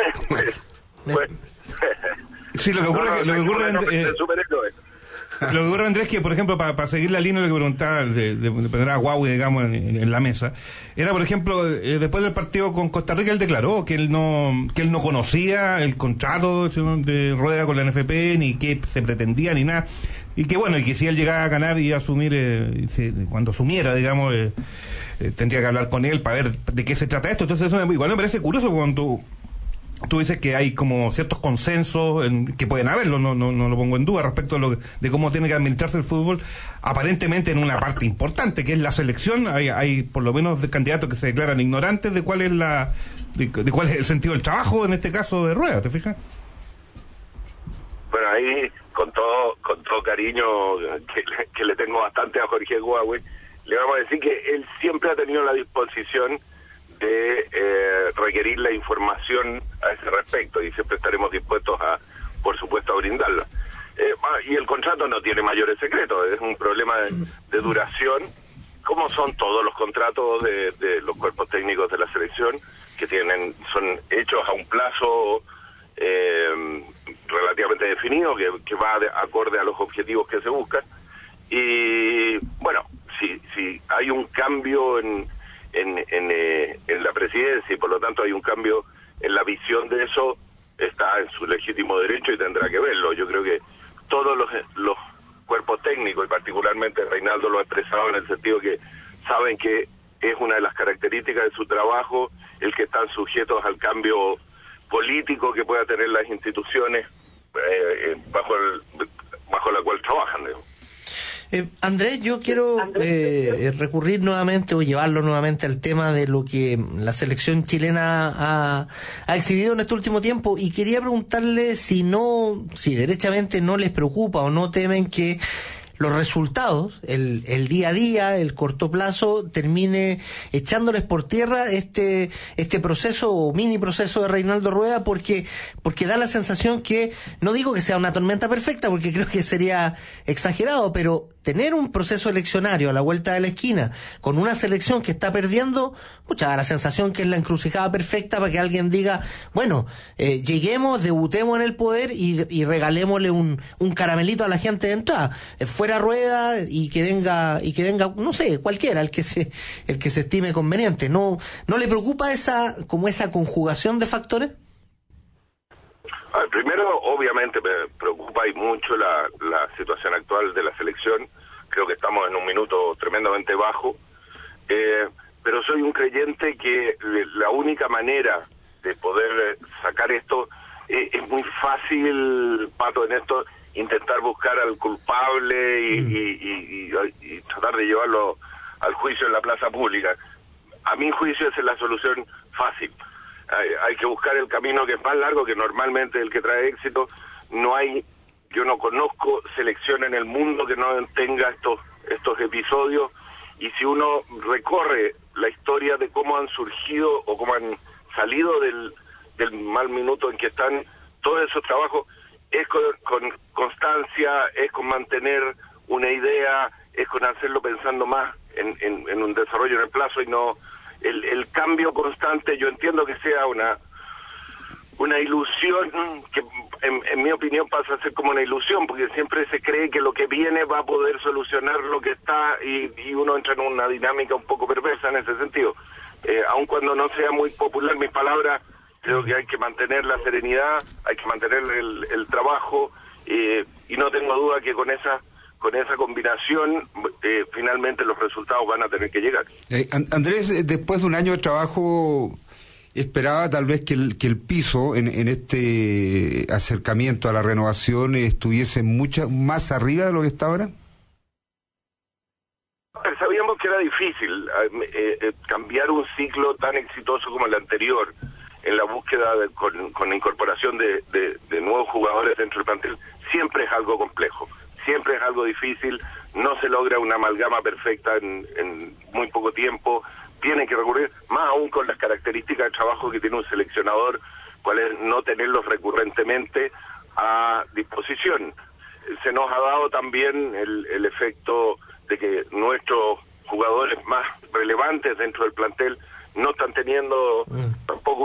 Sí, lo que ocurre Andrés, es que, por ejemplo, para seguir la línea de lo que preguntaba de poner a Huawi, digamos, en la mesa, era, por ejemplo, después del partido con Costa Rica, él declaró que él no conocía el contrato de Rueda con la NFP, ni qué se pretendía, ni nada, y que bueno, y que si él llegaba a ganar y a asumir, cuando asumiera, digamos, tendría que hablar con él para ver de qué se trata esto. Entonces eso igual me parece curioso cuando tú dices que hay como ciertos consensos que pueden haberlo, no lo pongo en duda respecto de cómo tiene que administrarse el fútbol, aparentemente en una parte importante que es la selección. Hay por lo menos candidatos que se declaran ignorantes de cuál es de cuál es el sentido del trabajo en este caso de Rueda, ¿te fijas? Bueno, ahí con todo cariño que le tengo bastante a Jorge Huawi, le vamos a decir que él siempre ha tenido la disposición de requerir la información a ese respecto y siempre estaremos dispuestos por supuesto, a brindarla. Y el contrato no tiene mayores secretos, es un problema de duración, como son todos los contratos de los cuerpos técnicos de la selección, que son hechos a un plazo relativamente definido, que va acorde a los objetivos que se buscan. Y bueno, si hay un cambio en la presidencia y por lo tanto hay un cambio en la visión de eso, está en su legítimo derecho y tendrá que verlo. Yo creo que todos los cuerpos técnicos, y particularmente Reinaldo lo ha expresado en el sentido que saben que es una de las características de su trabajo el que están sujetos al cambio político que pueda tener las instituciones bajo la cual trabajan, digamos. Andrés, yo quiero recurrir nuevamente o llevarlo nuevamente al tema de lo que la selección chilena ha exhibido en este último tiempo, y quería preguntarle si derechamente no les preocupa o no temen que los resultados, el día a día, el corto plazo, termine echándoles por tierra este proceso o mini proceso de Reinaldo Rueda, porque da la sensación que, no digo que sea una tormenta perfecta, porque creo que sería exagerado, pero tener un proceso eleccionario a la vuelta de la esquina, con una selección que está perdiendo, da la sensación que es la encrucijada perfecta para que alguien diga, bueno, lleguemos, debutemos en el poder y regalémosle un caramelito a la gente de entrada. Fuera Rueda y que venga, no sé, cualquiera, el que se estime conveniente. ¿No le preocupa esa conjugación de factores? Primero, obviamente me preocupa y mucho la situación actual de la selección. Creo que estamos en un minuto tremendamente bajo, pero soy un creyente que la única manera de poder sacar esto es muy fácil, Pato, en esto, intentar buscar al culpable y tratar de llevarlo al juicio en la plaza pública. A mi juicio esa es la solución fácil. Hay que buscar el camino que es más largo, que normalmente el que trae éxito. Yo no conozco selección en el mundo que no tenga estos episodios, y si uno recorre la historia de cómo han surgido o cómo han salido del mal minuto en que están, todos esos trabajos es con constancia, es con mantener una idea, es con hacerlo pensando más en un desarrollo en el plazo y no el cambio constante. Yo entiendo que sea una ilusión, que en mi opinión pasa a ser como una ilusión, porque siempre se cree que lo que viene va a poder solucionar lo que está, y uno entra en una dinámica un poco perversa en ese sentido. Aun cuando no sea muy popular mis palabras, creo que hay que mantener la serenidad, hay que mantener el trabajo, y no tengo duda que con esa combinación finalmente los resultados van a tener que llegar. Andrés, después de un año de trabajo, esperaba tal vez que el piso en este acercamiento a la renovación estuviese mucho más arriba de lo que está ahora. Sabíamos que era difícil cambiar un ciclo tan exitoso como el anterior en la búsqueda con la incorporación de nuevos jugadores dentro del plantel. Siempre es algo complejo, siempre es algo difícil, no se logra una amalgama perfecta en muy poco tiempo. Tiene que recurrir, más aún con las características de trabajo que tiene un seleccionador, cuál es no tenerlos recurrentemente a disposición. Se nos ha dado también el efecto de que nuestros jugadores más relevantes dentro del plantel no están teniendo tampoco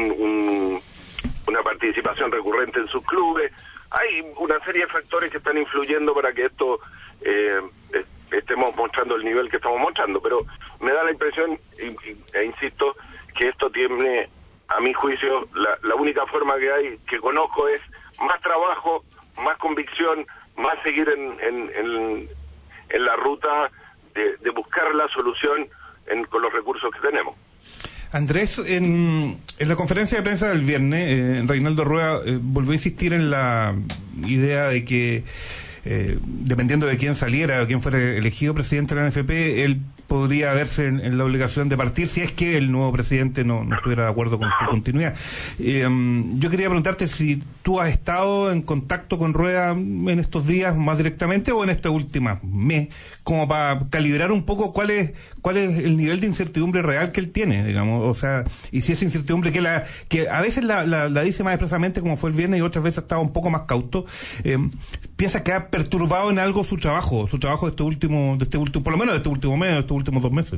una participación recurrente en sus clubes. Hay una serie de factores que están influyendo para que esto estemos mostrando el nivel que estamos mostrando, pero me da la impresión, e insisto, que esto tiene, a mi juicio, la única forma que conozco es más trabajo, más convicción, más seguir en la ruta de buscar la solución con los recursos que tenemos. Andrés, en la conferencia de prensa del viernes, Reinaldo Rueda volvió a insistir en la idea de que dependiendo de quién saliera o quién fuera elegido presidente de la NFP, él podría verse en la obligación de partir si es que el nuevo presidente no estuviera de acuerdo con su continuidad. Yo quería preguntarte si tú has estado en contacto con Rueda en estos días más directamente o en este último mes, como para calibrar un poco cuál es el nivel de incertidumbre real que él tiene, digamos, o sea, y si esa incertidumbre que a veces la dice más expresamente, como fue el viernes, y otras veces estaba un poco más cauto, piensa que ha perturbado en algo su trabajo de este último, por lo menos de este último mes, de estos últimos 2 meses.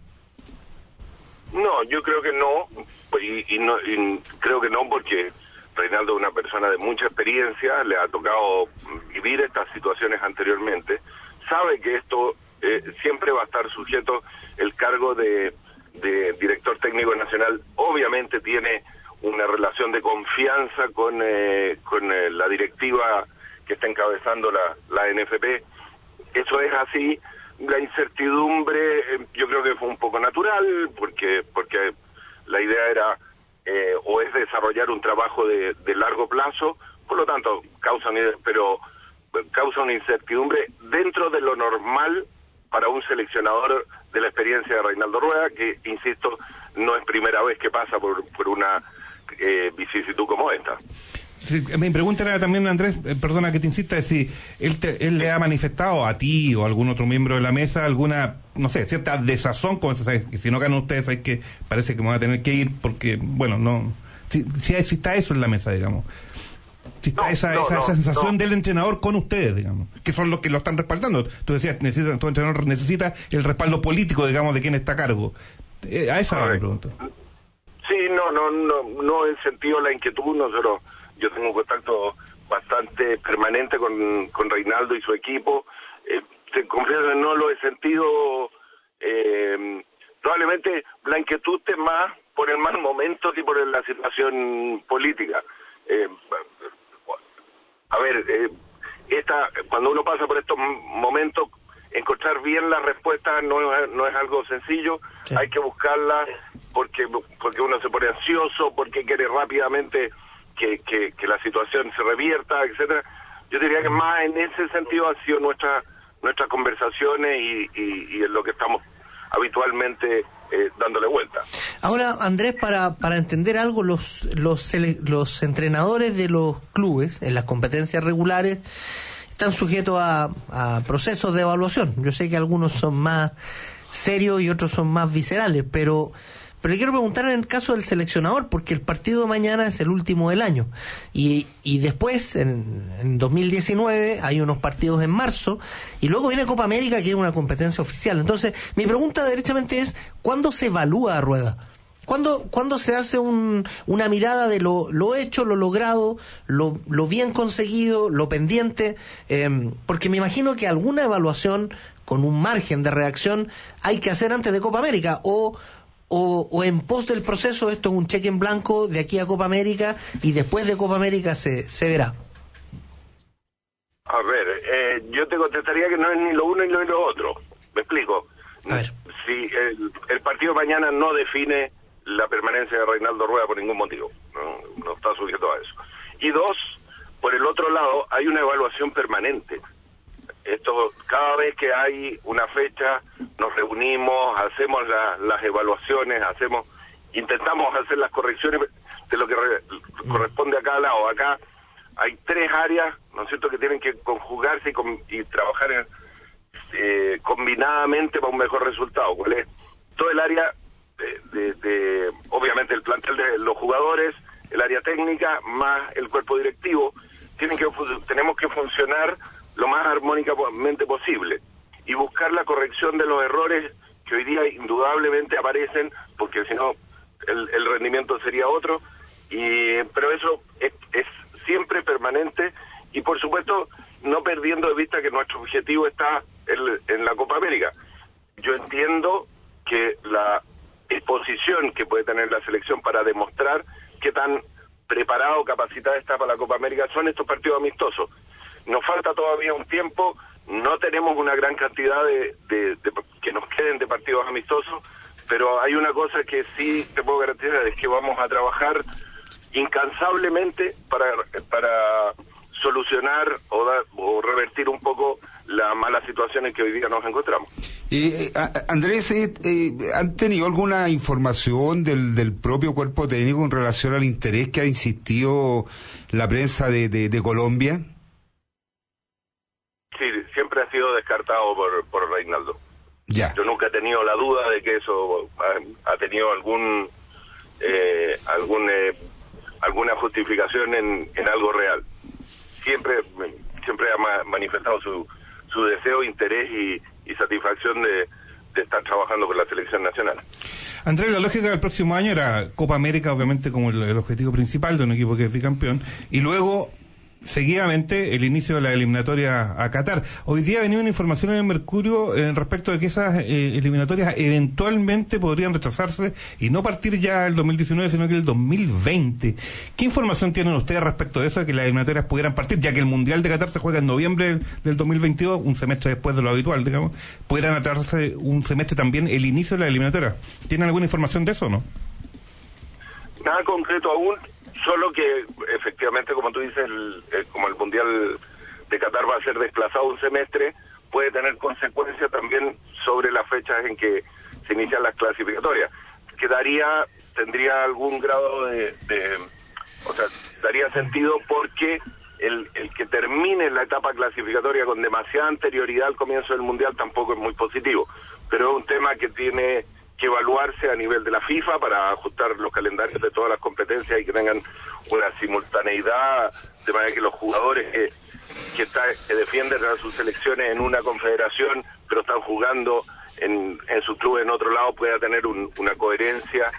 No, yo creo que no, y creo que no, porque Reinaldo es una persona de mucha experiencia, le ha tocado vivir estas situaciones anteriormente, sabe que esto siempre va a estar sujeto, el cargo de director técnico nacional obviamente tiene una relación de confianza con la directiva que está encabezando la NFP. Eso es así. La incertidumbre yo creo que fue un poco natural, porque la idea era o es desarrollar un trabajo de largo plazo, por lo tanto causa una incertidumbre dentro de lo normal para un seleccionador de la experiencia de Reinaldo Rueda, que, insisto, no es primera vez que pasa por una vicisitud como esta. Sí, mi pregunta era también, Andrés, perdona que te insista, es si él le ha manifestado a ti o a algún otro miembro de la mesa alguna, no sé, cierta desazón, como se sabe, que si no ganan ustedes hay que, parece que me van a tener que ir porque, bueno, no, si está eso en la mesa, digamos. Si está esa sensación del entrenador con ustedes, digamos, que son los que lo están respaldando. Tú decías, tu entrenador necesita el respaldo político, digamos, de quien está a cargo. A esa me pregunto. Sí, no en sentido la inquietud. Yo tengo un contacto bastante permanente con Reinaldo y su equipo. Te confieso que no lo he sentido. Probablemente la inquietud es más por el mal momento que por la situación política. Cuando uno pasa por estos momentos, encontrar bien las respuestas no es algo sencillo. Sí. Hay que buscarlas porque uno se pone ansioso, porque quiere rápidamente que la situación se revierta, etcétera. Yo diría que más en ese sentido han sido nuestras conversaciones y en lo que estamos habitualmente dándole vuelta. Ahora, Andrés, para entender algo, los entrenadores de los clubes en las competencias regulares están sujetos a procesos de evaluación. Yo sé que algunos son más serios y otros son más viscerales, pero le quiero preguntar en el caso del seleccionador, porque el partido de mañana es el último del año y después en 2019 hay unos partidos en marzo y luego viene Copa América, que es una competencia oficial. Entonces mi pregunta derechamente es, ¿cuándo se evalúa a Rueda? ¿Cuándo se hace una mirada de lo hecho, lo logrado, lo bien conseguido, lo pendiente? Porque me imagino que alguna evaluación con un margen de reacción hay que hacer antes de Copa América, o en pos del proceso esto es un cheque en blanco de aquí a Copa América y después de Copa América se verá. A ver, yo te contestaría que no es ni lo uno ni lo otro. Me explico. A ver. Si el partido mañana no define la permanencia de Reinaldo Rueda por ningún motivo, no está sujeto a eso. Y dos, por el otro lado, hay una evaluación permanente. Cada vez que hay una fecha, nos reunimos, hacemos las evaluaciones, intentamos hacer las correcciones de lo que corresponde a cada lado. Acá hay 3 áreas, ¿no es cierto?, que tienen que conjugarse y trabajar combinadamente para un mejor resultado. ¿Cuál es? Todo el área de obviamente el plantel de los jugadores, el área técnica, más el cuerpo directivo, tenemos que funcionar lo más armónicamente posible y buscar la corrección de los errores que hoy día indudablemente aparecen, porque si no el rendimiento sería otro, pero eso es siempre permanente y por supuesto no perdiendo de vista que nuestro objetivo está en la Copa América. Yo entiendo que la exposición que puede tener la selección para demostrar qué tan preparado o capacitada está para la Copa América son estos partidos amistosos. Nos falta todavía un tiempo, no tenemos una gran cantidad de que nos queden de partidos amistosos, pero hay una cosa que sí te puedo garantizar, es que vamos a trabajar incansablemente para solucionar o revertir un poco la mala situación en que hoy día nos encontramos. Andrés, ¿han tenido alguna información del propio cuerpo técnico en relación al interés que ha insistido la prensa de Colombia? Sí, siempre ha sido descartado por Reinaldo. Ya. Yo nunca he tenido la duda de que eso ha tenido alguna alguna justificación en algo real. Siempre ha manifestado su deseo, interés y satisfacción de estar trabajando con la selección nacional. Andrés, la lógica del próximo año era Copa América, obviamente, como el objetivo principal de un equipo que es bicampeón, y luego seguidamente el inicio de la eliminatoria a Qatar. Hoy día ha venido una información en el Mercurio respecto de que esas eliminatorias eventualmente podrían rechazarse y no partir ya el 2019, sino que el 2020. ¿Qué información tienen ustedes respecto de eso, de que las eliminatorias pudieran partir, ya que el Mundial de Qatar se juega en noviembre del 2022, un semestre después de lo habitual, digamos, pudieran atrasarse un semestre también el inicio de la eliminatoria? ¿Tienen alguna información de eso o no? Nada concreto aún. Solo que, efectivamente, como tú dices, como el Mundial de Qatar va a ser desplazado un semestre, puede tener consecuencias también sobre las fechas en que se inician las clasificatorias. Tendría algún grado o sea, daría sentido porque el que termine la etapa clasificatoria con demasiada anterioridad al comienzo del Mundial tampoco es muy positivo, pero es un tema que tiene que evaluarse a nivel de la FIFA para ajustar los calendarios de todas las competencias y que tengan una simultaneidad, de manera que los jugadores que defienden a sus selecciones en una confederación, pero están jugando en su club en otro lado, pueda tener una coherencia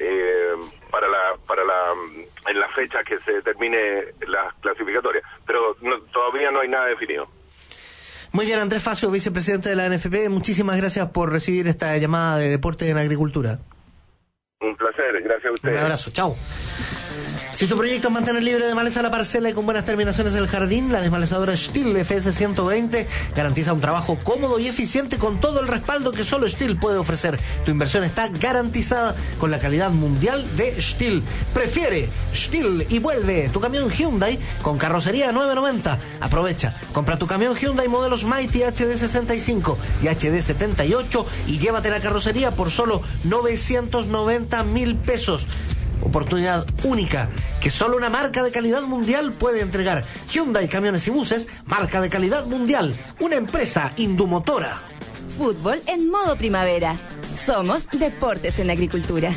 en la fecha que se determine la clasificatoria. Pero todavía no hay nada definido. Muy bien, Andrés Facio, vicepresidente de la ANFP, muchísimas gracias por recibir esta llamada de Deporte en Agricultura. Un placer, gracias a ustedes. Un abrazo, chao. Si su proyecto es mantener libre de maleza la parcela y con buenas terminaciones el jardín, la desmalezadora Stihl FS 120 garantiza un trabajo cómodo y eficiente con todo el respaldo que solo Stihl puede ofrecer. Tu inversión está garantizada con la calidad mundial de Stihl. Prefiere Stihl y vuelve tu camión Hyundai con carrocería 990. Aprovecha, compra tu camión Hyundai modelos Mighty HD65 y HD78 y llévate la carrocería por solo 990,000 pesos. Oportunidad única que solo una marca de calidad mundial puede entregar. Hyundai Camiones y Buses, marca de calidad mundial, una empresa Indumotora. Fútbol en modo primavera. Somos Deportes en Agricultura.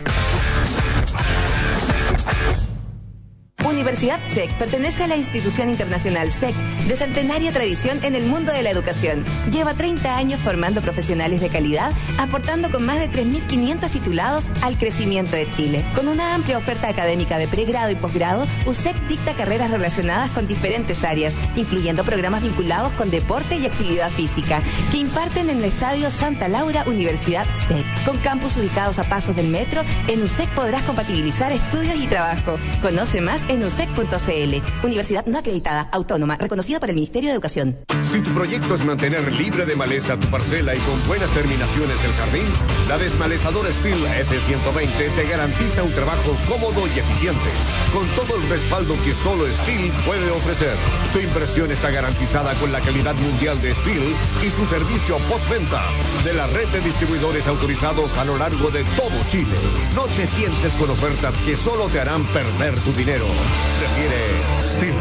Universidad SEC pertenece a la institución internacional SEC, de centenaria tradición en el mundo de la educación. Lleva 30 años formando profesionales de calidad, aportando con más de 3.500 titulados al crecimiento de Chile. Con una amplia oferta académica de pregrado y posgrado, USEC dicta carreras relacionadas con diferentes áreas, incluyendo programas vinculados con deporte y actividad física, que imparten en el Estadio Santa Laura Universidad SEC. Con campus ubicados a pasos del metro, en USEC podrás compatibilizar estudios y trabajo. Conoce más en usec.cl. Universidad no acreditada, autónoma, reconocida por el Ministerio de Educación. Si tu proyecto es mantener libre de maleza tu parcela y con buenas terminaciones el jardín, la desmalezadora Stihl F120 te garantiza un trabajo cómodo y eficiente, con todo el respaldo que solo Stihl puede ofrecer. Tu inversión está garantizada con la calidad mundial de Stihl y su servicio postventa de la red de distribuidores autorizados a lo largo de todo Chile. No te tientes con ofertas que solo te harán perder tu dinero. Prefiere Stihl.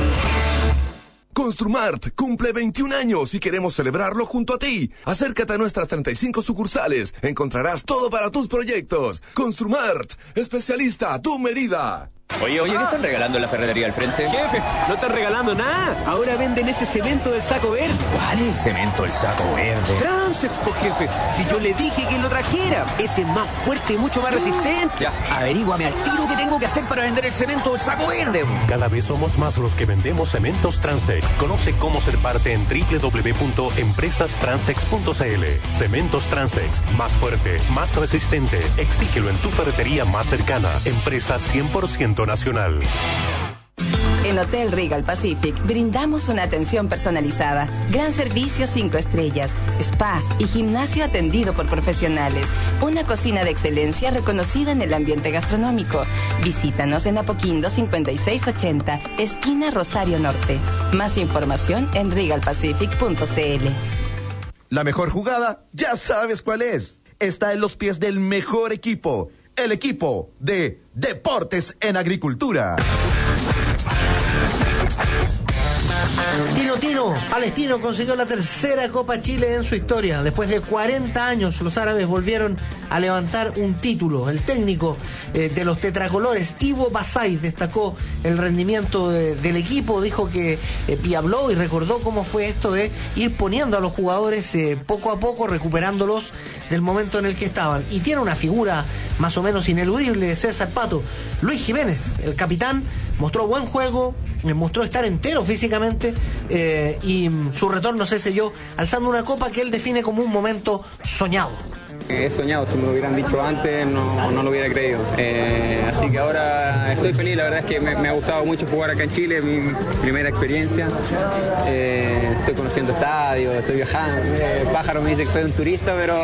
Construmart cumple 21 años y queremos celebrarlo junto a ti. Acércate a nuestras 35 sucursales. Encontrarás todo para tus proyectos. Construmart, especialista a tu medida. Oye, ¿qué están regalando en la ferretería al frente? Jefe, no están regalando nada. Ahora venden ese cemento del saco verde. ¿Cuál es el cemento del saco verde? Transexpo, jefe. Si yo le dije que lo trajera. Ese es más fuerte y mucho más resistente. Ya, averíguame al tiro qué tengo que hacer para vender el cemento del saco verde. Cada vez somos más los que vendemos cementos Transex. Conoce cómo ser parte en www.empresastransex.cl. Cementos Transex. Más fuerte, más resistente. Exígelo en tu ferretería más cercana. Empresa 100% nacional. En Hotel Regal Pacific brindamos una atención personalizada, gran servicio 5 estrellas, spa y gimnasio atendido por profesionales, una cocina de excelencia reconocida en el ambiente gastronómico. Visítanos en Apoquindo 5680, esquina Rosario Norte. Más información en regalpacific.cl. La mejor jugada, ya sabes cuál es. Está en los pies del mejor equipo. El equipo de Deportes en Agricultura. Tino Palestino consiguió la tercera Copa Chile en su historia. Después de 40 años, los árabes volvieron a levantar un título. El técnico de los tetracolores, Ivo Basay, destacó el rendimiento del equipo. Dijo que y habló y recordó cómo fue esto de ir poniendo a los jugadores poco a poco, recuperándolos del momento en el que estaban. Y tiene una figura más o menos ineludible, César Pato. Luis Jiménez, el capitán, mostró buen juego, mostró estar entero físicamente y su retorno se selló alzando una copa que él define como un momento soñado. He soñado, si me lo hubieran dicho antes no lo hubiera creído. Así que ahora estoy feliz, la verdad es que me ha gustado mucho jugar acá en Chile, mi primera experiencia. Estoy conociendo estadios, estoy viajando. Pájaro me dice que soy un turista, pero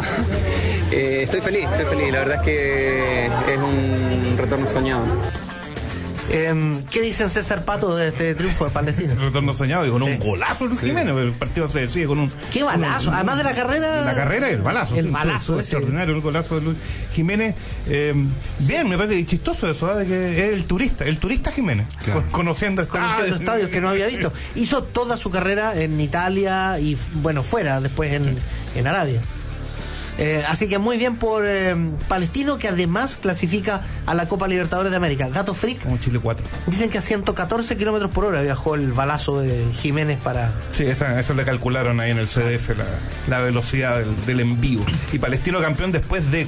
estoy feliz, la verdad es que es un retorno soñado. ¿Qué dicen César Pato de este triunfo de Palestino? El retorno soñado y con un golazo Luis Jiménez. El partido se decide con un... ¿Qué balazo? Además de la carrera... La carrera y el balazo. El balazo ese. Extraordinario el golazo de Luis Jiménez. Bien, me parece chistoso eso, de que es el turista Jiménez. Claro. Conociendo estadios que no había visto. Hizo toda su carrera en Italia y, bueno, fuera, después en Arabia. Así que muy bien por Palestino, que además clasifica a la Copa Libertadores de América. Dato freak. Como Chile 4. Dicen que a 114 kilómetros por hora viajó el balazo de Jiménez para... Sí, eso le calcularon ahí en el CDF, la velocidad del envío. Y Palestino campeón después de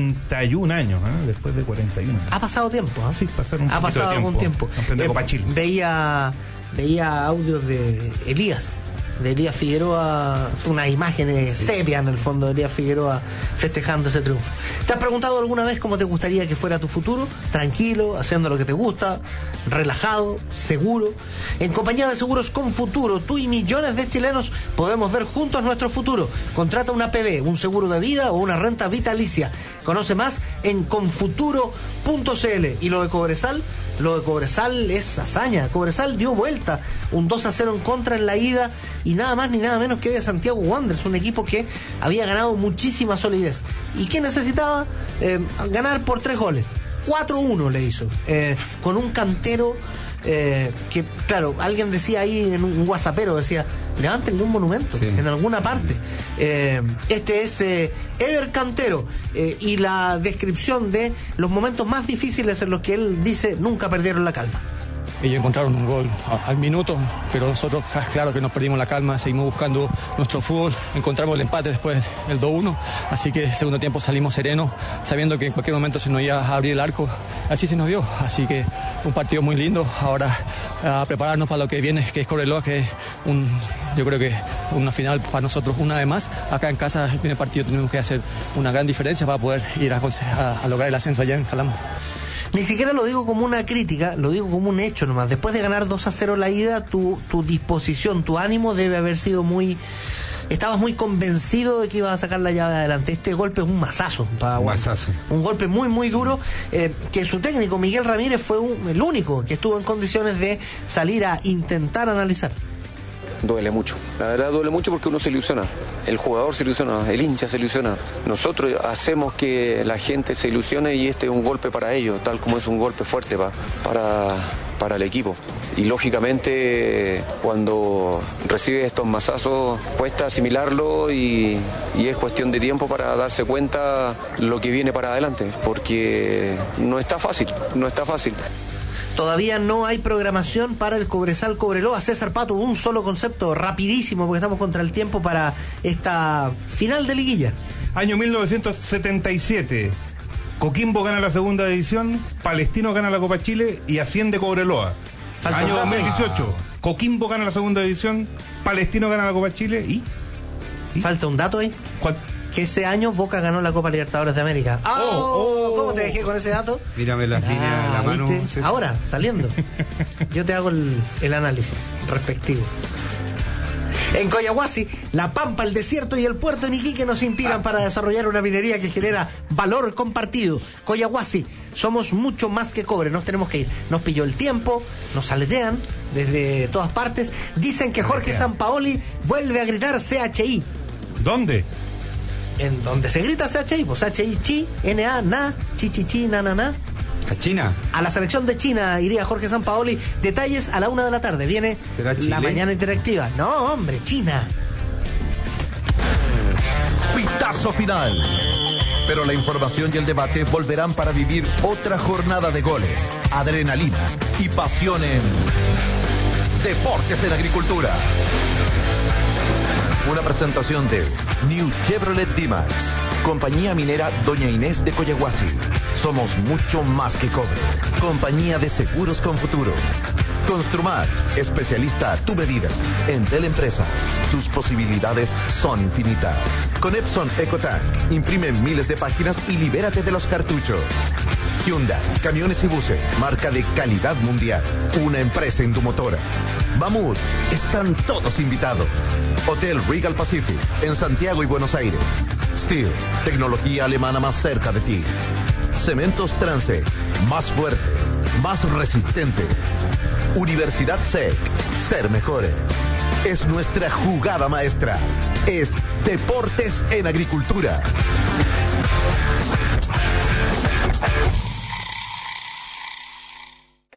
41 años. Después de 41 años. Ha pasado tiempo. Sí, ha pasado algún tiempo. Campeón de Copa Chile. Veía audios de Elías Figueroa, unas imágenes sepia en el fondo de Elías Figueroa festejando ese triunfo. ¿Te has preguntado alguna vez cómo te gustaría que fuera tu futuro? Tranquilo, haciendo lo que te gusta, relajado, seguro. En compañía de Seguros Con Futuro, tú y millones de chilenos podemos ver juntos nuestro futuro. Contrata una APB, un seguro de vida o una renta vitalicia. Conoce más en confuturo.cl. ¿Y lo de Cobresal? Lo de Cobresal es hazaña. Cobresal dio vuelta, un 2-0 en contra en la ida, y nada más ni nada menos que de Santiago Wanderers, un equipo que había ganado muchísima solidez. ¿Y qué necesitaba? Ganar por 3 goles. 4-1 le hizo, con un cantero que, claro, alguien decía ahí en un whatsappero, decía, levántenle un monumento en alguna parte. Este es Ever Cantero, y la descripción de los momentos más difíciles en los que él dice nunca perdieron la calma. Ellos encontraron un gol al minuto, pero nosotros, claro que nos perdimos la calma, seguimos buscando nuestro fútbol, encontramos el empate después del 2-1, así que el segundo tiempo salimos serenos, sabiendo que en cualquier momento se nos iba a abrir el arco, así se nos dio, así que un partido muy lindo. Ahora a prepararnos para lo que viene, que es Cobreloa, que es yo creo que una final para nosotros una vez más. Acá en casa, el primer partido tenemos que hacer una gran diferencia para poder ir a lograr el ascenso allá en Calama. Ni siquiera lo digo como una crítica, lo digo como un hecho nomás. Después de ganar 2-0 la ida, tu disposición, tu ánimo debe haber sido muy... Estabas muy convencido de que ibas a sacar la llave adelante. Este golpe es un mazazo para un golpe muy, muy duro, que su técnico, Miguel Ramírez, fue el único que estuvo en condiciones de salir a intentar analizar. Duele mucho, la verdad duele mucho porque uno se ilusiona, el jugador se ilusiona, el hincha se ilusiona. Nosotros hacemos que la gente se ilusione y este es un golpe para ellos, tal como es un golpe fuerte para el equipo. Y lógicamente cuando recibe estos mazazos cuesta asimilarlo y es cuestión de tiempo para darse cuenta lo que viene para adelante, porque no está fácil. Todavía no hay programación para el Cobresal Cobreloa. César Pato, un solo concepto, rapidísimo, porque estamos contra el tiempo, para esta final de liguilla. Año 1977. Coquimbo gana la segunda división, Palestino gana la Copa Chile y asciende Cobreloa. Año 2018. Coquimbo gana la segunda división, Palestino gana la Copa Chile y... Falta un dato ahí. ¿Cuál? Que ese año Boca ganó la Copa Libertadores de América. ¿Cómo te dejé con ese dato? Mírame las líneas de la mano. Ahora, saliendo. Yo te hago el análisis respectivo. En Coyahuasi, la Pampa, el desierto y el puerto de Iquique nos inspiran para desarrollar una minería que genera valor compartido. Coyahuasi, somos mucho más que cobre, nos tenemos que ir. Nos pilló el tiempo, nos aletean desde todas partes. Dicen que Jorge Sampaoli vuelve a gritar CHI. ¿Dónde? En donde se grita CHI, pues CHI, chi, NA, na, chi, chi, chi, na, na, na. ¿A China? A la selección de China iría Jorge Sampaoli. Detalles a la 1 de la tarde. Viene la mañana interactiva. No, hombre, China. Pitazo final. Pero la información y el debate volverán para vivir otra jornada de goles, adrenalina y pasión en Deportes en Agricultura. Una presentación de New Chevrolet D-Max, compañía minera Doña Inés de Coyahuasi. Somos mucho más que cobre. Compañía de Seguros Con Futuro. Construmar, especialista a tu medida. En Teleempresas, tus posibilidades son infinitas. Con Epson EcoTank, imprime miles de páginas y libérate de los cartuchos. Hyundai, camiones y buses, marca de calidad mundial. Una empresa indumotora. Mamut, están todos invitados. Hotel Regal Pacific, en Santiago y Buenos Aires. Steel, tecnología alemana más cerca de ti. Cementos Transex, más fuerte, más resistente. Universidad SEC, ser mejores. Es nuestra jugada maestra. Es Deportes en Agricultura.